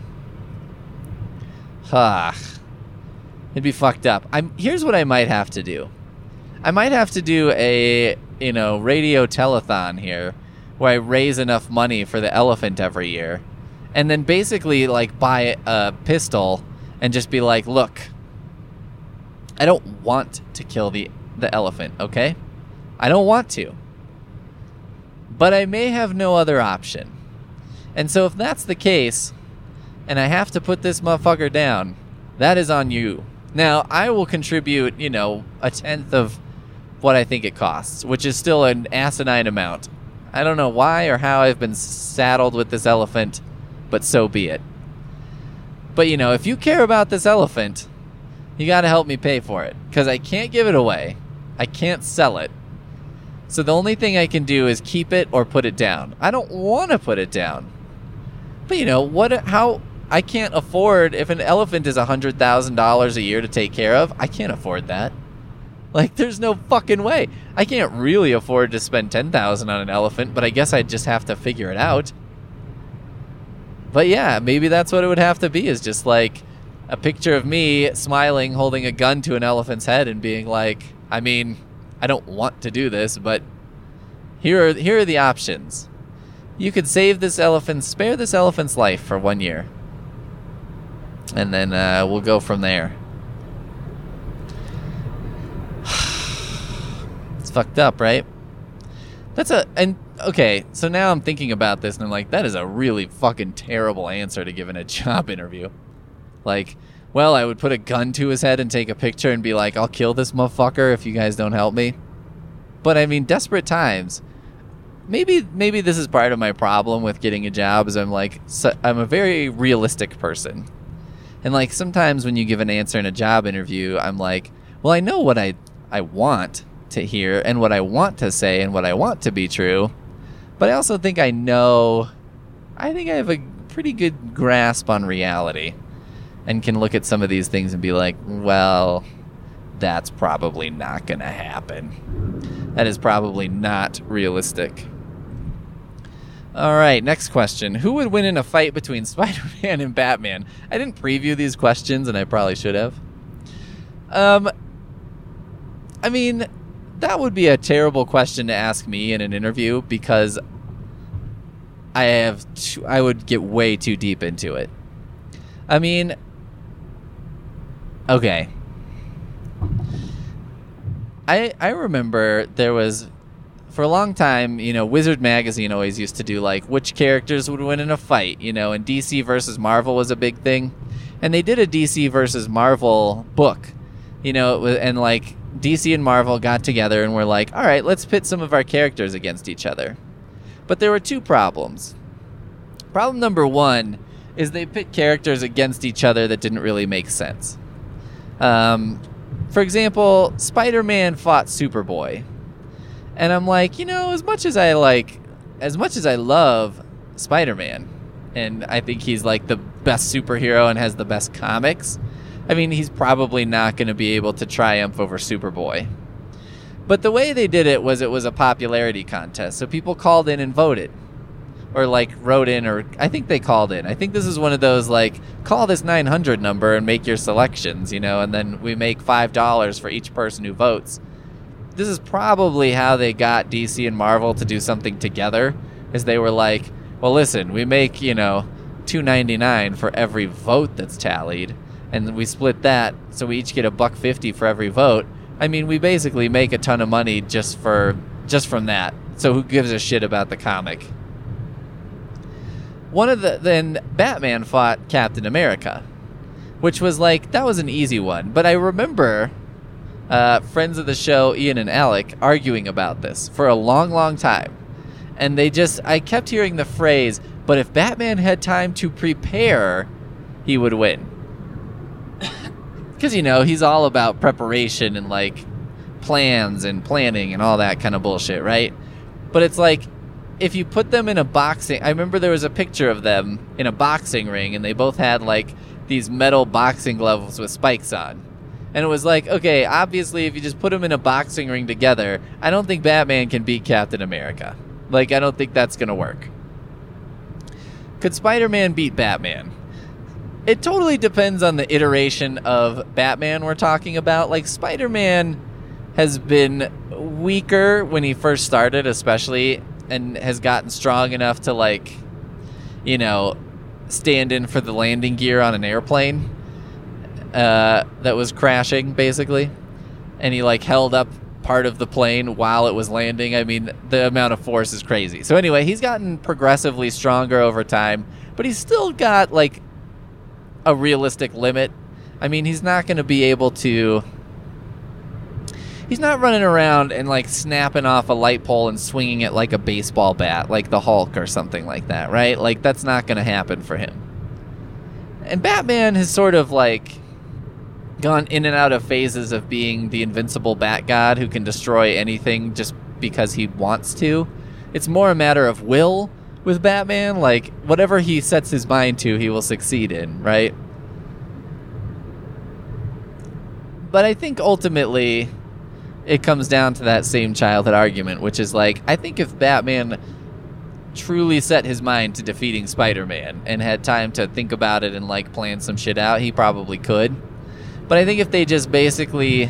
ah, it'd be fucked up. I'm here's what I might have to do. I might have to do a, you know, radio telethon here where I raise enough money for the elephant every year. And then basically, like, buy a pistol and just be like, look, I don't want to kill the, the elephant, okay? I don't want to. But I may have no other option. And so if that's the case, and I have to put this motherfucker down, that is on you. Now, I will contribute, you know, a tenth of what I think it costs, which is still an asinine amount. I don't know why or how I've been saddled with this elephant, but so be it. But, you know, if you care about this elephant, you got to help me pay for it, because I can't give it away. I can't sell it. So the only thing I can do is keep it or put it down. I don't want to put it down. But, you know, what? How I can't afford, if an elephant is one hundred thousand dollars a year to take care of, I can't afford that. Like, there's no fucking way. I can't really afford to spend ten thousand dollars on an elephant, but I guess I'd just have to figure it out. But yeah, maybe that's what it would have to be, is just like a picture of me smiling, holding a gun to an elephant's head and being like, I mean, I don't want to do this, but here are, here are the options. You could save this elephant, spare this elephant's life for one year. And then uh, we'll go from there. It's fucked up, right? That's a, and okay, so now I'm thinking about this and I'm like, that is a really fucking terrible answer to give in a job interview. Like, well, I would put a gun to his head and take a picture and be like, I'll kill this motherfucker if you guys don't help me. But I mean, desperate times. Maybe maybe this is part of my problem with getting a job, is I'm like, so, I'm a very realistic person. And like, sometimes when you give an answer in a job interview, I'm like, well, I know what I, I want to hear and what I want to say and what I want to be true. But I also think I know, I think I have a pretty good grasp on reality and can look at some of these things and be like, well, that's probably not going to happen. That is probably not realistic. All right, next question. Who would win in a fight between Spider-Man and Batman? I didn't preview these questions, and I probably should have. Um, I mean, that would be a terrible question to ask me in an interview, because I have too, I would get way too deep into it. I mean, okay. I I remember there was, for a long time, you know, Wizard Magazine always used to do, like, which characters would win in a fight, you know, and D C versus Marvel was a big thing. And they did a D C versus Marvel book, you know, it was, and, like, D C and Marvel got together and were like, all right, let's pit some of our characters against each other. But there were two problems. Problem number one is they pit characters against each other that didn't really make sense. Um, for example, Spider-Man fought Superboy. And I'm like, you know, as much as I like, as much as I love Spider-Man, and I think he's like the best superhero and has the best comics, I mean, he's probably not going to be able to triumph over Superboy. But the way they did it was it was a popularity contest. So people called in and voted. Or, like, wrote in, or I think they called in. I think this is one of those, like, call this nine hundred number and make your selections, you know, and then we make five dollars for each person who votes. This is probably how they got D C and Marvel to do something together, is they were like, well, listen, we make, you know, two ninety-nine for every vote that's tallied, and we split that, so we each get a buck fifty for every vote. I mean, we basically make a ton of money just for just from that. So who gives a shit about the comic? One of the then Batman fought Captain America, which was like, that was an easy one. But I remember uh, friends of the show, Ian and Alec, arguing about this for a long, long time. And they just, I kept hearing the phrase, but if Batman had time to prepare, he would win. Because, you know, he's all about preparation and, like, plans and planning and all that kind of bullshit, right? But it's like, if you put them in a boxing... I remember there was a picture of them in a boxing ring, and they both had, like, these metal boxing gloves with spikes on. And it was like, okay, obviously, if you just put them in a boxing ring together, I don't think Batman can beat Captain America. Like, I don't think that's going to work. Could Spider-Man beat Batman? It totally depends on the iteration of Batman we're talking about. Like, Spider-Man has been weaker when he first started, especially, and has gotten strong enough to, like, you know, stand in for the landing gear on an airplane uh, that was crashing, basically. And he, like, held up part of the plane while it was landing. I mean, the amount of force is crazy. So anyway, he's gotten progressively stronger over time, but he's still got, like, a realistic limit. I mean, he's not going to be able to... He's not running around and, like, snapping off a light pole and swinging it like a baseball bat, like the Hulk or something like that, right? Like, that's not going to happen for him. And Batman has sort of, like, gone in and out of phases of being the invincible bat god who can destroy anything just because he wants to. It's more a matter of will with Batman. Like, whatever he sets his mind to, he will succeed in, right? But I think ultimately it comes down to that same childhood argument, which is like, I think if Batman truly set his mind to defeating Spider-Man and had time to think about it and, like, plan some shit out, he probably could. But I think if they just basically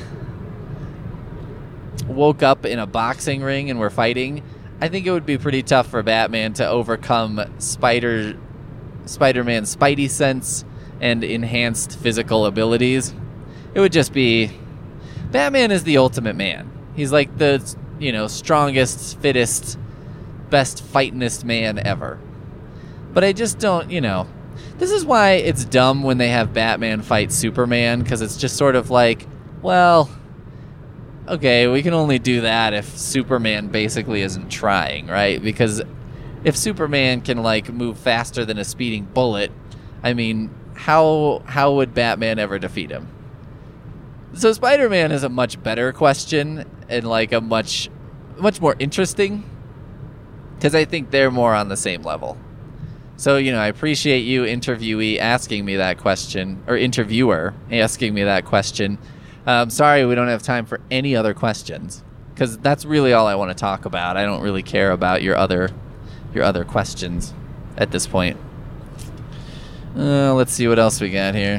woke up in a boxing ring and were fighting, I think it would be pretty tough for Batman to overcome Spider Spider-Man's Spidey sense and enhanced physical abilities. It would just be... Batman is the ultimate man. He's like the, you know, strongest, fittest, best fightingest man ever. But I just don't, you know... This is why it's dumb when they have Batman fight Superman, because it's just sort of like, well... Okay, we can only do that if Superman basically isn't trying, right? Because if Superman can, like, move faster than a speeding bullet, I mean, how how would Batman ever defeat him? So Spider-Man is a much better question and, like, a much much more interesting, because I think they're more on the same level. So, you know, I appreciate you, interviewee, asking me that question, or interviewer asking me that question. Um, sorry we don't have time for any other questions, because that's really all I want to talk about. I don't really care about your other your other questions at this point. Uh, let's see what else we got here.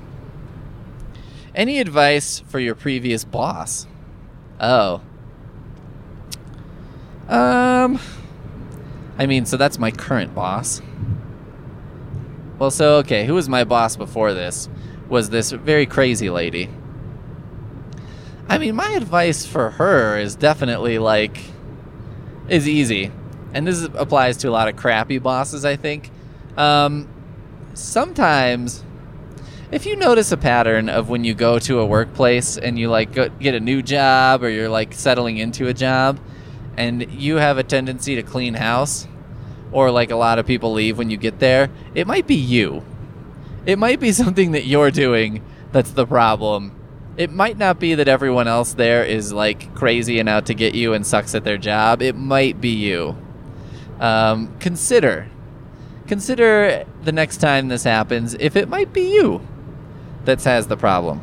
Any advice for your previous boss? Oh. Um, I mean, so that's my current boss. Well, so, okay, who was my boss before this? Was this very crazy lady. I mean, my advice for her is definitely, like, is easy. And this applies to a lot of crappy bosses, I think. Um, sometimes, if you notice a pattern of when you go to a workplace and you, like, go, get a new job, or you're, like, settling into a job, and you have a tendency to clean house, or, like, a lot of people leave when you get there, it might be you. It might be something that you're doing that's the problem. It might not be that everyone else there is, like, crazy and out to get you and sucks at their job. It might be you. Um, consider. Consider the next time this happens if it might be you that has the problem.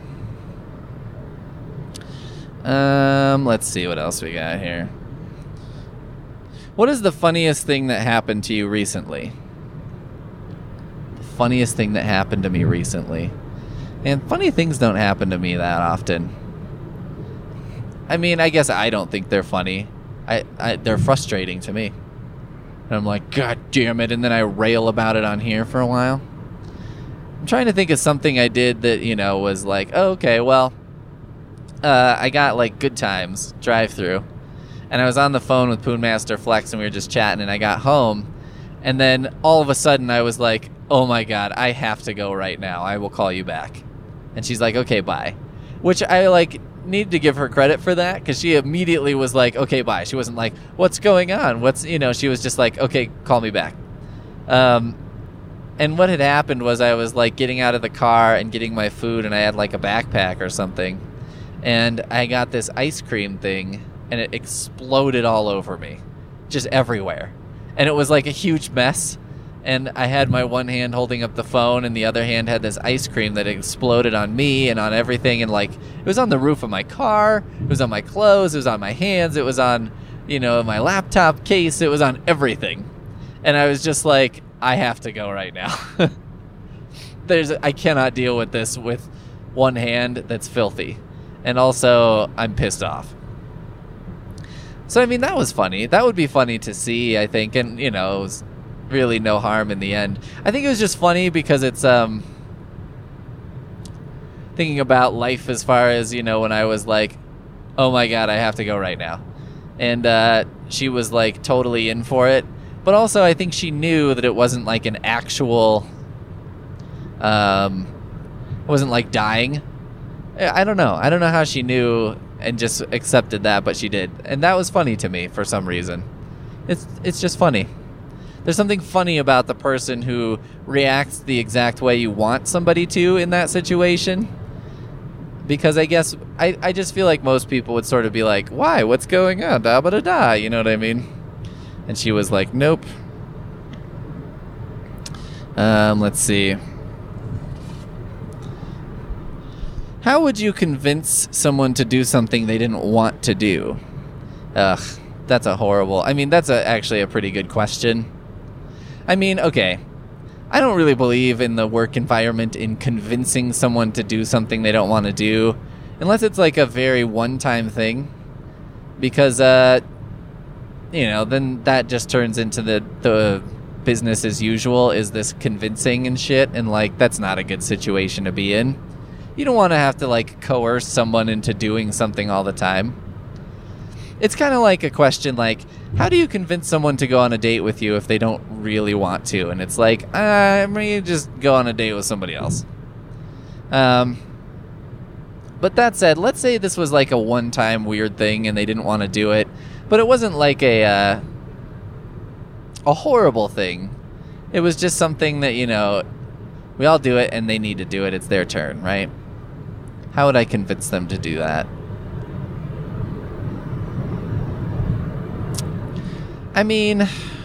Um, let's see what else we got here. What is the funniest thing that happened to you recently? The funniest thing that happened to me recently. And funny things don't happen to me that often. I mean, I guess I don't think they're funny. I, I they're frustrating to me. And I'm like, God damn it, and then I rail about it on here for a while. I'm trying to think of something I did that, you know, was like, oh, okay, well, uh, I got, like, Good Times drive-through. And I was on the phone with Poonmaster Flex, and we were just chatting, and I got home. And then all of a sudden I was like, oh my God, I have to go right now. I will call you back. And she's like, okay, bye. Which I, like, need to give her credit for that, because she immediately was like, okay, bye. She wasn't like, what's going on? What's, you know, she was just like, okay, call me back. Um, and what had happened was I was like getting out of the car and getting my food, and I had like a backpack or something. And I got this ice cream thing, and it exploded all over me, just everywhere. And it was like a huge mess. And I had my one hand holding up the phone, and the other hand had this ice cream that exploded on me and on everything. And like, it was on the roof of my car, it was on my clothes, it was on my hands, it was on, you know, my laptop case, it was on everything. And I was just like, I have to go right now. There's, I cannot deal with this with one hand that's filthy. And also, I'm pissed off. So, I mean, that was funny. That would be funny to see, I think. And, you know, it was really no harm in the end. I think it was just funny because it's um thinking about life as far as, you know, when I was like, oh my God, I have to go right now. And uh, she was like totally in for it. But also, I think she knew that it wasn't like an actual, um, it wasn't like dying. I don't know. I don't know how she knew and just accepted that, but she did. And that was funny to me for some reason. It's it's just funny. There's something funny about the person who reacts the exact way you want somebody to in that situation. Because I guess, I, I just feel like most people would sort of be like, why? What's going on? Da ba da da. You know what I mean? And she was like, nope. Um, let's see. How would you convince someone to do something they didn't want to do? Ugh, that's a horrible... I mean, that's a, actually a pretty good question. I mean, okay, I don't really believe in the work environment in convincing someone to do something they don't want to do, unless it's like a very one-time thing. Because, uh, you know, then that just turns into the, the business as usual, is this convincing and shit, and, like, that's not a good situation to be in. You don't want to have to, like, coerce someone into doing something all the time. It's kind of like a question like, how do you convince someone to go on a date with you if they don't really want to? And it's like, uh, I'm going to just go on a date with somebody else. Um, but that said, let's say this was like a one-time weird thing and they didn't want to do it. But it wasn't like a, uh, a horrible thing. It was just something that, you know, we all do it and they need to do it. It's their turn, right? How would I convince them to do that? I mean,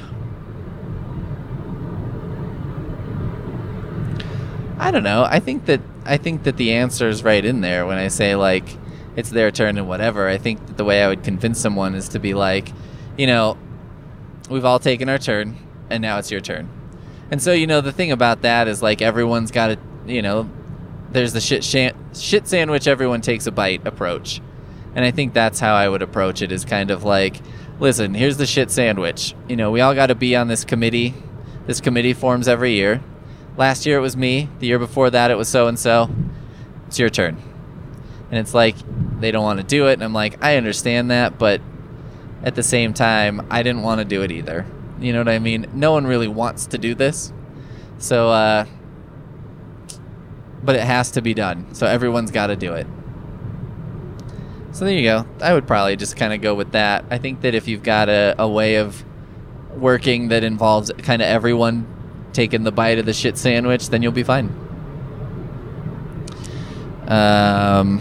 I don't know. I think that I think that the answer is right in there when I say, like, it's their turn and whatever. I think that the way I would convince someone is to be like, you know, we've all taken our turn and now it's your turn. And so, you know, the thing about that is, like, everyone's got to, you know, there's the shit shan- shit sandwich, everyone takes a bite approach. And I think that's how I would approach it, is kind of like, listen, here's the shit sandwich. You know, we all got to be on this committee. This committee forms every year. Last year it was me. The year before that it was so-and-so. It's your turn. And it's like, they don't want to do it. And I'm like, I understand that, but at the same time, I didn't want to do it either. You know what I mean? No one really wants to do this. So, uh, but it has to be done. So everyone's got to do it. So there you go. I would probably just kind of go with that. I think that if you've got a, a way of working that involves kind of everyone taking the bite of the shit sandwich, then you'll be fine. Um,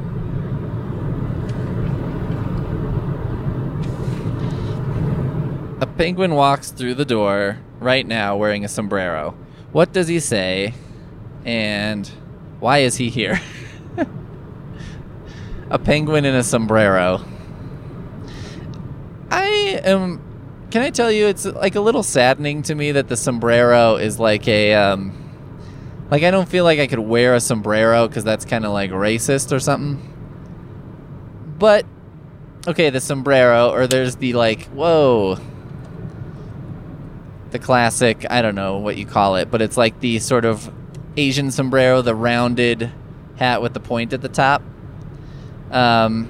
a penguin walks through the door right now wearing a sombrero. What does he say? And why is he here? A penguin in a sombrero. I am... Can I tell you, it's like a little saddening to me that the sombrero is like a... Um, like, I don't feel like I could wear a sombrero because that's kind of like racist or something. But, okay, the sombrero, or there's the like, whoa... The classic, I don't know what you call it, but it's like the sort of Asian sombrero, the rounded hat with the point at the top. Um,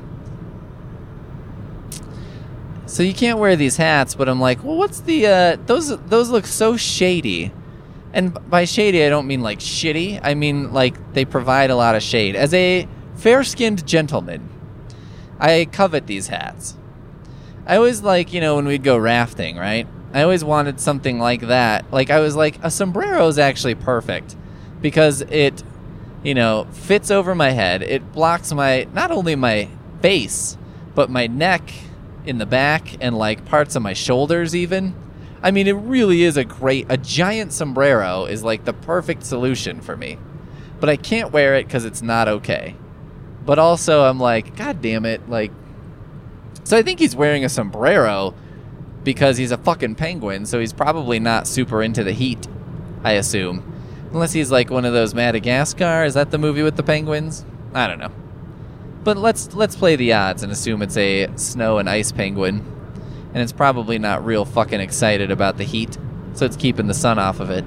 so you can't wear these hats, but I'm like, well, what's the, uh, those, those look so shady. And by shady, I don't mean like shitty. I mean, like, they provide a lot of shade. As a fair-skinned gentleman. I covet these hats. I always like, you know, when we'd go rafting, right? I always wanted something like that. Like, I was like, a sombrero is actually perfect because it, you know, fits over my head. It blocks my, not only my face, but my neck in the back and, like, parts of my shoulders even. I mean, it really is a great, a giant sombrero is, like, the perfect solution for me. But I can't wear it because it's not okay. But also, I'm like, God damn it, like... So I think he's wearing a sombrero because he's a fucking penguin, so he's probably not super into the heat, I assume. Unless he's like one of those Madagascar. Is that the movie with the penguins? I don't know. But let's let's play the odds and assume it's a snow and ice penguin. And it's probably not real fucking excited about the heat, so it's keeping the sun off of it.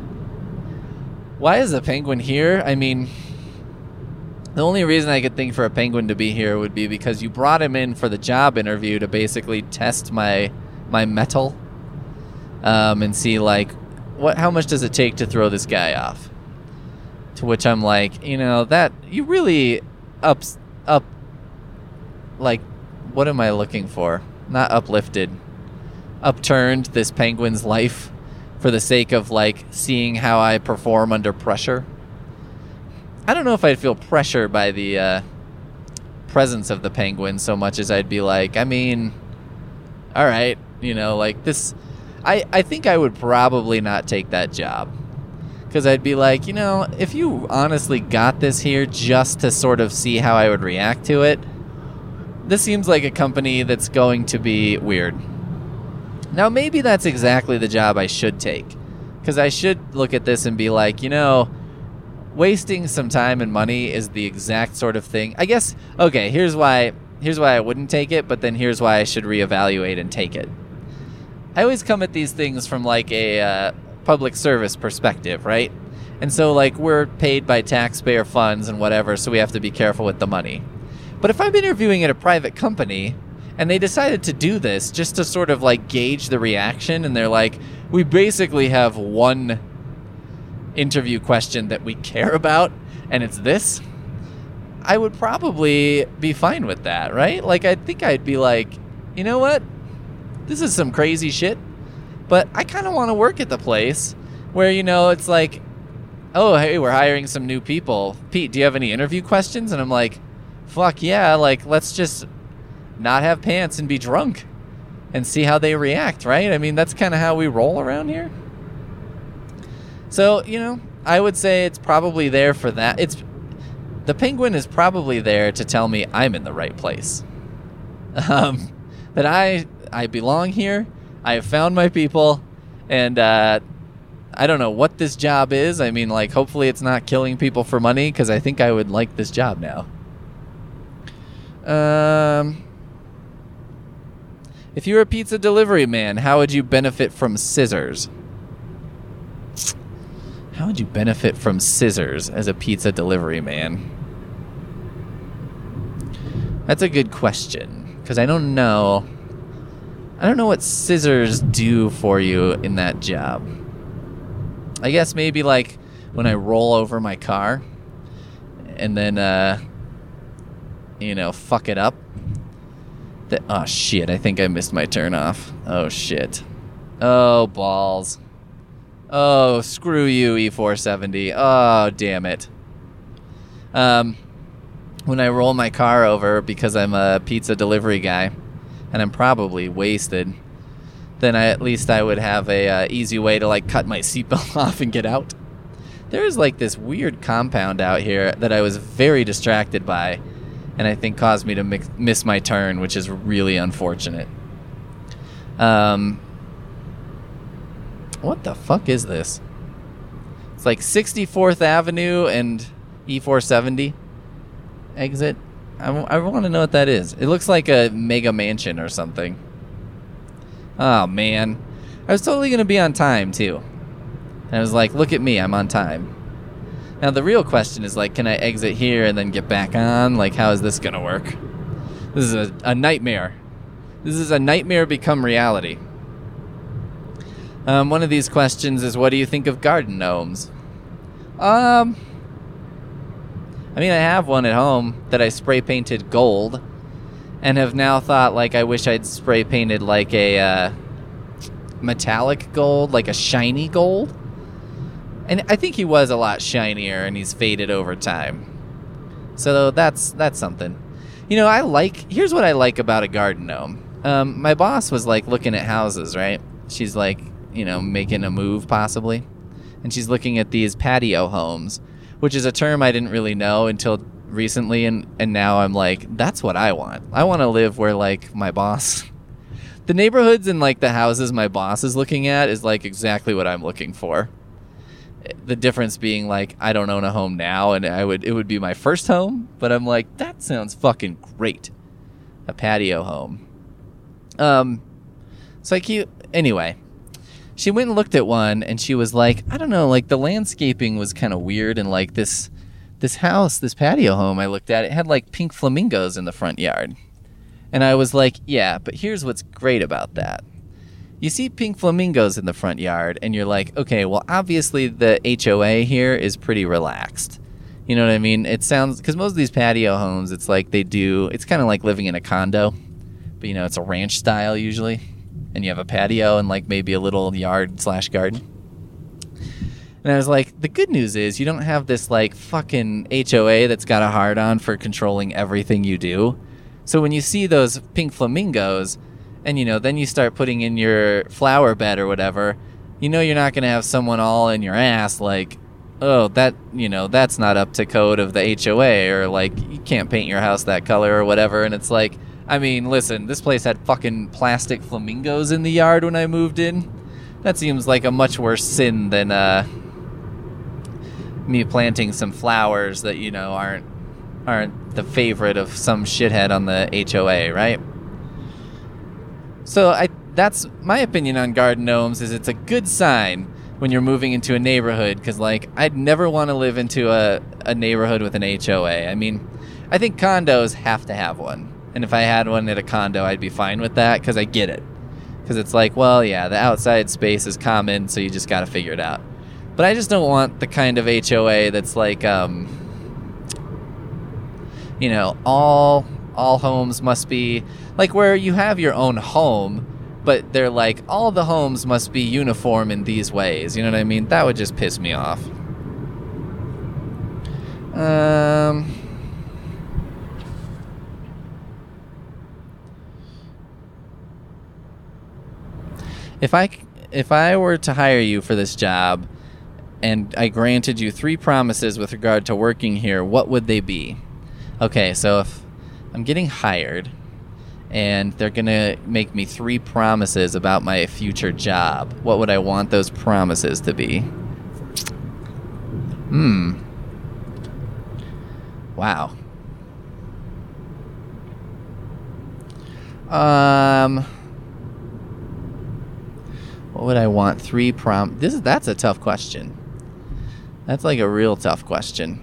Why is a penguin here? I mean... The only reason I could think for a penguin to be here would be because you brought him in for the job interview to basically test my my mettle um, and see, like, what how much does it take to throw this guy off? To which I'm like, you know, that you really ups up like what am I looking for? Not uplifted. Upturned this penguin's life for the sake of, like, seeing how I perform under pressure. I don't know if I'd feel pressure by the uh, presence of the penguin so much as I'd be like, I mean, all right, you know, like this. I, I think I would probably not take that job because I'd be like, you know, if you honestly got this here just to sort of see how I would react to it, this seems like a company that's going to be weird. Now, maybe that's exactly the job I should take because I should look at this and be like, you know, wasting some time and money is the exact sort of thing. I guess, okay, here's why here's why I wouldn't take it, but then here's why I should reevaluate and take it. I always come at these things from, like, a uh, public service perspective, right? And so, like, we're paid by taxpayer funds and whatever, so we have to be careful with the money. But if I'm interviewing at a private company and they decided to do this just to sort of, like, gauge the reaction, and they're like, we basically have one interview question that we care about, and it's this, I would probably be fine with that, right? Like, I think I'd be like, you know what? This is some crazy shit, but I kind of want to work at the place where, you know, it's like, oh, hey, we're hiring some new people. Pete, do you have any interview questions? And I'm like, fuck yeah, like, let's just not have pants and be drunk and see how they react, right? I mean, that's kind of how we roll around here. So, you know, I would say it's probably there for that. It's the penguin is probably there to tell me I'm in the right place. Um, that I I belong here. I have found my people, and uh, I don't know what this job is. I mean, like, hopefully it's not killing people for money, because I think I would like this job now. Um, if you were a pizza delivery man, how would you benefit from scissors? How would you benefit from scissors as a pizza delivery man? That's a good question, because I don't know. I don't know what scissors do for you in that job. I guess maybe like when I roll over my car and then, uh, you know, fuck it up. That, oh, shit, I think I missed my turn off. Oh, shit. Oh, balls. Oh, screw you, E four seventy. Oh, damn it. Um, when I roll my car over because I'm a pizza delivery guy, and I'm probably wasted, then I, at least I would have a uh, easy way to, like, cut my seatbelt off and get out. There's, like, this weird compound out here that I was very distracted by, and I think caused me to mix, miss my turn, which is really unfortunate. Um... What the fuck is this? It's like sixty-fourth Avenue and E four seventy exit. I, w- I want to know what that is. It looks like a mega mansion or something. Oh, man. I was totally going to be on time, too. And I was like, look at me, I'm on time. Now, the real question is, like, can I exit here and then get back on? Like, how is this going to work? This is a, a nightmare. This is a nightmare become reality. Um, one of these questions is, what do you think of garden gnomes? Um, I mean, I have one at home that I spray painted gold, and have now thought, like, I wish I'd spray painted like a uh, metallic gold, like a shiny gold. And I think he was a lot shinier, and he's faded over time. So that's that's something. You know, I like, here's what I like about a garden gnome. Um, my boss was, like, looking at houses, right? She's, like, you know, making a move, possibly. And she's looking at these patio homes, which is a term I didn't really know until recently, and, and now I'm like, that's what I want. I want to live where, like, my boss... The neighborhoods and, like, the houses my boss is looking at is, like, exactly what I'm looking for. The difference being, like, I don't own a home now, and I would it would be my first home, but I'm like, that sounds fucking great. A patio home. Um, so I keep... Anyway, she went and looked at one, and she was like, I don't know, like, the landscaping was kind of weird, and, like, this this house, this patio home I looked at, it had, like, pink flamingos in the front yard. And I was like, yeah, but here's what's great about that. You see pink flamingos in the front yard, and you're like, okay, well, obviously the H O A here is pretty relaxed. You know what I mean? It sounds... Because most of these patio homes, it's like they do... It's kind of like living in a condo. But, you know, it's a ranch style usually. And you have a patio and, like, maybe a little yard slash garden. And I was like, the good news is you don't have this, like, fucking H O A that's got a hard-on for controlling everything you do. So when you see those pink flamingos, and, you know, then you start putting in your flower bed or whatever, you know you're not going to have someone all in your ass like, oh, that, you know, that's not up to code of the H O A, or, like, you can't paint your house that color or whatever. And it's like, I mean, listen, this place had fucking plastic flamingos in the yard when I moved in. That seems like a much worse sin than uh, me planting some flowers that, you know, aren't aren't the favorite of some shithead on the H O A, right? So I that's my opinion on garden gnomes, is it's a good sign when you're moving into a neighborhood, because, like, I'd never want to live into a, a neighborhood with an H O A. I mean, I think condos have to have one. And if I had one at a condo, I'd be fine with that, because I get it. Because it's like, well, yeah, the outside space is common, so you just got to figure it out. But I just don't want the kind of H O A that's like, um, you know, all all homes must be, like, where you have your own home, but they're like, all the homes must be uniform in these ways. You know what I mean? That would just piss me off. Um... If I, if I were to hire you for this job, and I granted you three promises with regard to working here, what would they be? Okay, so if I'm getting hired, and they're going to make me three promises about my future job, what would I want those promises to be? Hmm. Wow. Um... What would I want? Three prom... This is that's a tough question. That's like a real tough question.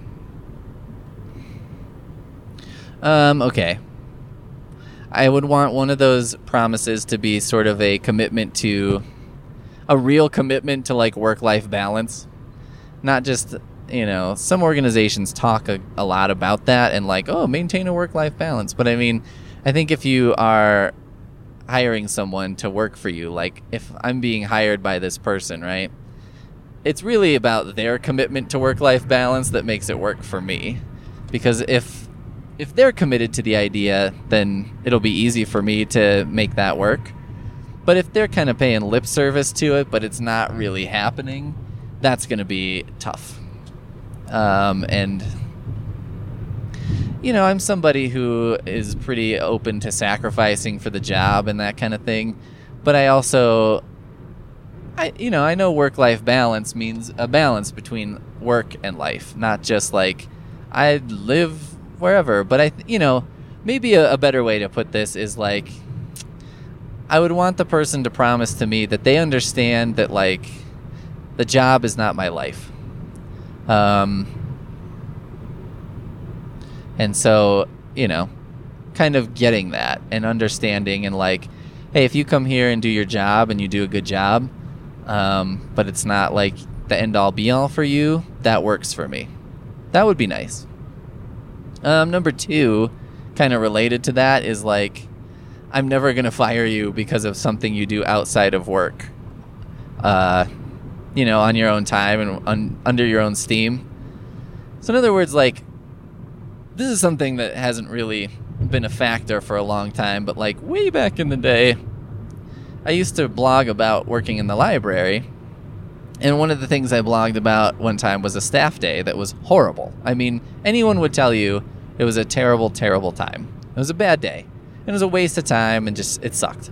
Um, okay. I would want one of those promises to be sort of a commitment to... A real commitment to, like, work-life balance. Not just, you know... Some organizations talk a, a lot about that and, like, oh, maintain a work-life balance. But, I mean, I think if you are... hiring someone to work for you, like, if I'm being hired by this person, right, it's really about their commitment to work-life balance that makes it work for me. Because if if they're committed to the idea, then it'll be easy for me to make that work. But if they're kind of paying lip service to it, but it's not really happening, that's going to be tough. Um, and you know, I'm somebody who is pretty open to sacrificing for the job and that kind of thing. But I also, I you know, I know work-life balance means a balance between work and life, not just like I live wherever. But I, you know, maybe a, a better way to put this is like, I would want the person to promise to me that they understand that, like, the job is not my life. Um... And so, you know, kind of getting that and understanding and like, hey, if you come here and do your job and you do a good job, um, but it's not like the end all be all for you, that works for me. That would be nice. Um, number two, kind of related to that, is like, I'm never going to fire you because of something you do outside of work. Uh, you know, on your own time and un- under your own steam. So in other words, like, this is something that hasn't really been a factor for a long time, but like way back in the day, I used to blog about working in the library. And one of the things I blogged about one time was a staff day that was horrible. I mean, anyone would tell you it was a terrible, terrible time. It was a bad day. It was a waste of time and just, it sucked.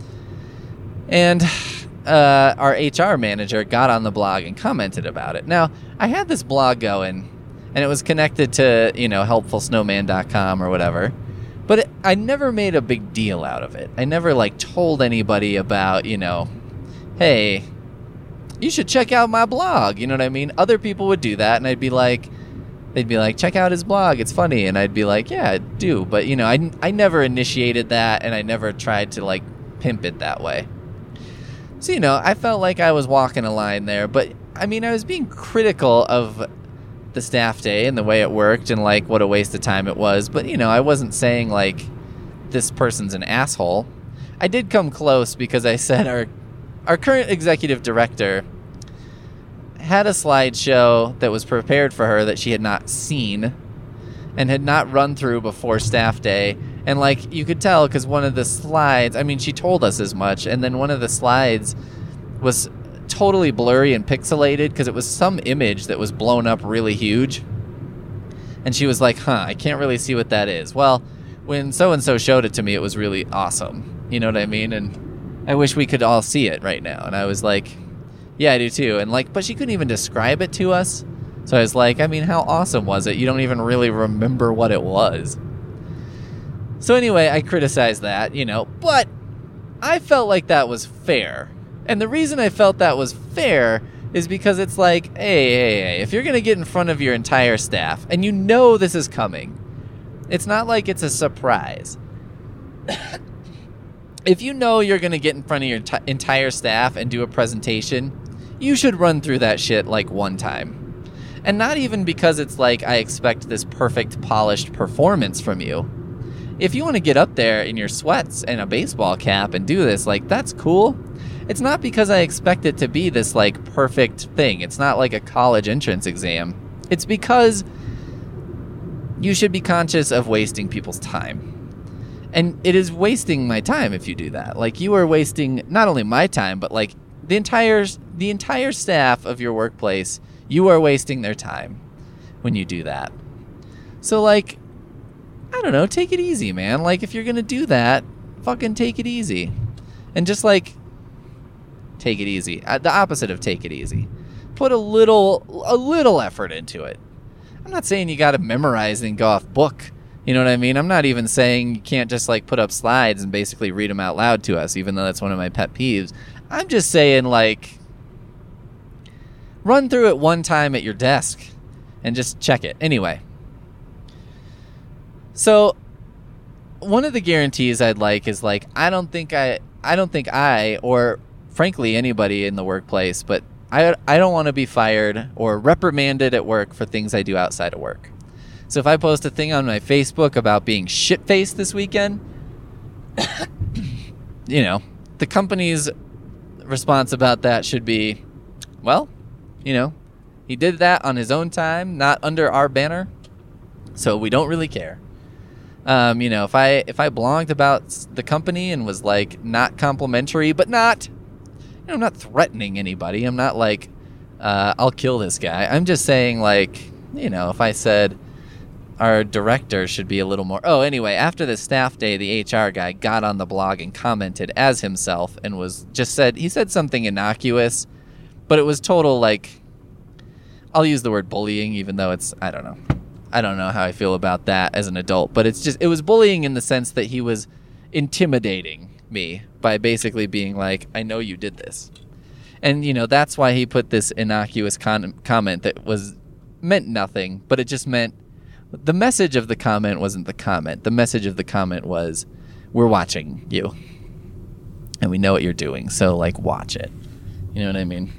And uh, our H R manager got on the blog and commented about it. Now, I had this blog going, and it was connected to, you know, helpful snowman dot com or whatever. But it, I never made a big deal out of it. I never, like, told anybody about, you know, hey, you should check out my blog. You know what I mean? Other people would do that, and I'd be like, they'd be like, check out his blog. It's funny. And I'd be like, yeah, I do. But, you know, I, I never initiated that, and I never tried to, like, pimp it that way. So, you know, I felt like I was walking a line there. But, I mean, I was being critical of the staff day and the way it worked and, like, what a waste of time it was. But, you know, I wasn't saying, like, this person's an asshole. I did come close because I said our our current executive director had a slideshow that was prepared for her that she had not seen and had not run through before staff day. And, like, you could tell because one of the slides, I mean, she told us as much, and then one of the slides was totally blurry and pixelated because it was some image that was blown up really huge. And she was like, huh, I can't really see what that is. Well, when so-and-so showed it to me, it was really awesome. You know what I mean? And I wish we could all see it right now. And I was like, yeah, I do too. And like, but she couldn't even describe it to us. So I was like, I mean, how awesome was it? You don't even really remember what it was. So anyway, I criticized that, you know, but I felt like that was fair. And the reason I felt that was fair is because it's like, hey, hey, hey, if you're going to get in front of your entire staff and you know this is coming, it's not like it's a surprise. If you know you're going to get in front of your t- entire staff and do a presentation, you should run through that shit like one time. And not even because it's like I expect this perfect polished performance from you. If you want to get up there in your sweats and a baseball cap and do this, like, that's cool. It's not because I expect it to be this like perfect thing. It's not like a college entrance exam. It's because you should be conscious of wasting people's time. And it is wasting my time if you do that. Like, you are wasting not only my time, but like the entire the entire staff of your workplace. You are wasting their time when you do that. So like, I don't know, take it easy, man. Like, if you're going to do that, fucking take it easy. And just like, take it easy. Uh, the opposite of take it easy. Put a little, a little effort into it. I'm not saying you got to memorize and go off book. You know what I mean? I'm not even saying you can't just like put up slides and basically read them out loud to us, even though that's one of my pet peeves. I'm just saying, like, run through it one time at your desk and just check it. Anyway. So one of the guarantees I'd like is like, I don't think I, I don't think I, or frankly anybody in the workplace, but I, I don't want to be fired or reprimanded at work for things I do outside of work. So if I post a thing on my Facebook about being shit-faced this weekend, you know, the company's response about that should be, well, you know, he did that on his own time, not under our banner, so we don't really care. Um, you know, if I if I blogged about the company and was like not complimentary, but not, you know, I'm not threatening anybody. I'm not like, uh, I'll kill this guy. I'm just saying, like, you know, if I said our director should be a little more. Oh, anyway, after the staff day, the H R guy got on the blog and commented as himself and was just said, he said something innocuous, but it was total, like, I'll use the word bullying, even though it's, I don't know. I don't know how I feel about that as an adult, but it's just, it was bullying in the sense that he was intimidating me by basically being like, I know you did this. And, you know, that's why he put this innocuous con- comment that was meant nothing, but it just meant, the message of the comment wasn't the comment. The message of the comment was, we're watching you. And we know what you're doing, so, like, watch it. You know what I mean?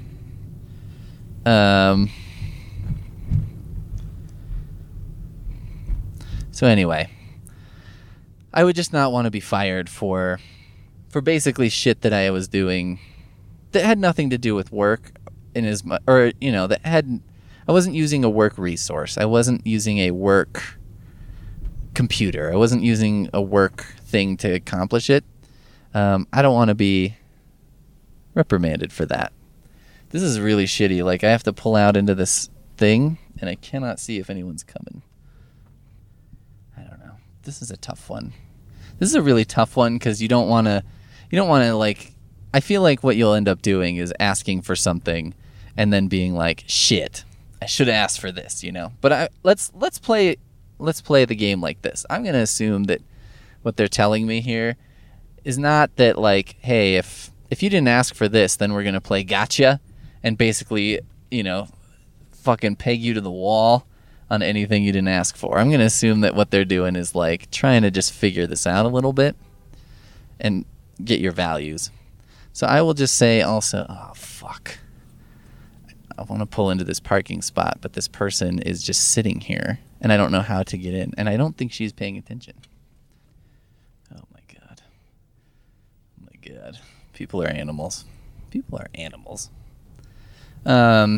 Um... So anyway, I would just not want to be fired for for basically shit that I was doing that had nothing to do with work in as much, or you know, that had I wasn't using a work resource. I wasn't using a work computer. I wasn't using a work thing to accomplish it. Um, I don't want to be reprimanded for that. This is really shitty. Like, I have to pull out into this thing, and I cannot see if anyone's coming. I don't know. This is a tough one. This is a really tough one because you don't want to, you don't want to, like, I feel like what you'll end up doing is asking for something and then being like, shit, I should have asked for this, you know? But I, let's, let's play, let's play the game like this. I'm going to assume that what they're telling me here is not that, like, hey, if, if you didn't ask for this, then we're going to play gotcha and basically, you know, fucking peg you to the wall on anything you didn't ask for. I'm going to assume that what they're doing is, like, trying to just figure this out a little bit and get your values. So I will just say also, oh, fuck. I want to pull into this parking spot, but this person is just sitting here, and I don't know how to get in, and I don't think she's paying attention. Oh, my God. Oh, my God. People are animals. People are animals. Um,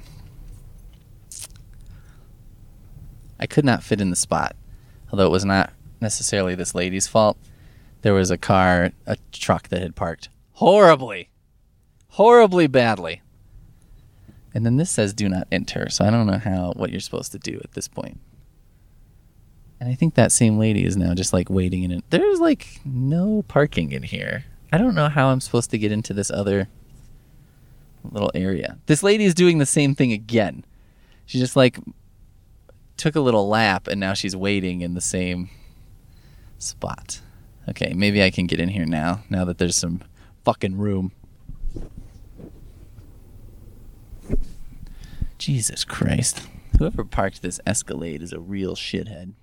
I could not fit in the spot, although it was not necessarily this lady's fault. There was a car, a truck that had parked horribly, horribly badly. And then this says do not enter, so I don't know how what you're supposed to do at this point. And I think that same lady is now just, like, waiting in it. There's, like, no parking in here. I don't know how I'm supposed to get into this other little area. This lady is doing the same thing again. She just, like, took a little lap, and now she's waiting in the same spot. Okay, maybe I can get in here now, now that there's some fucking room. Jesus Christ. Whoever parked this Escalade is a real shithead.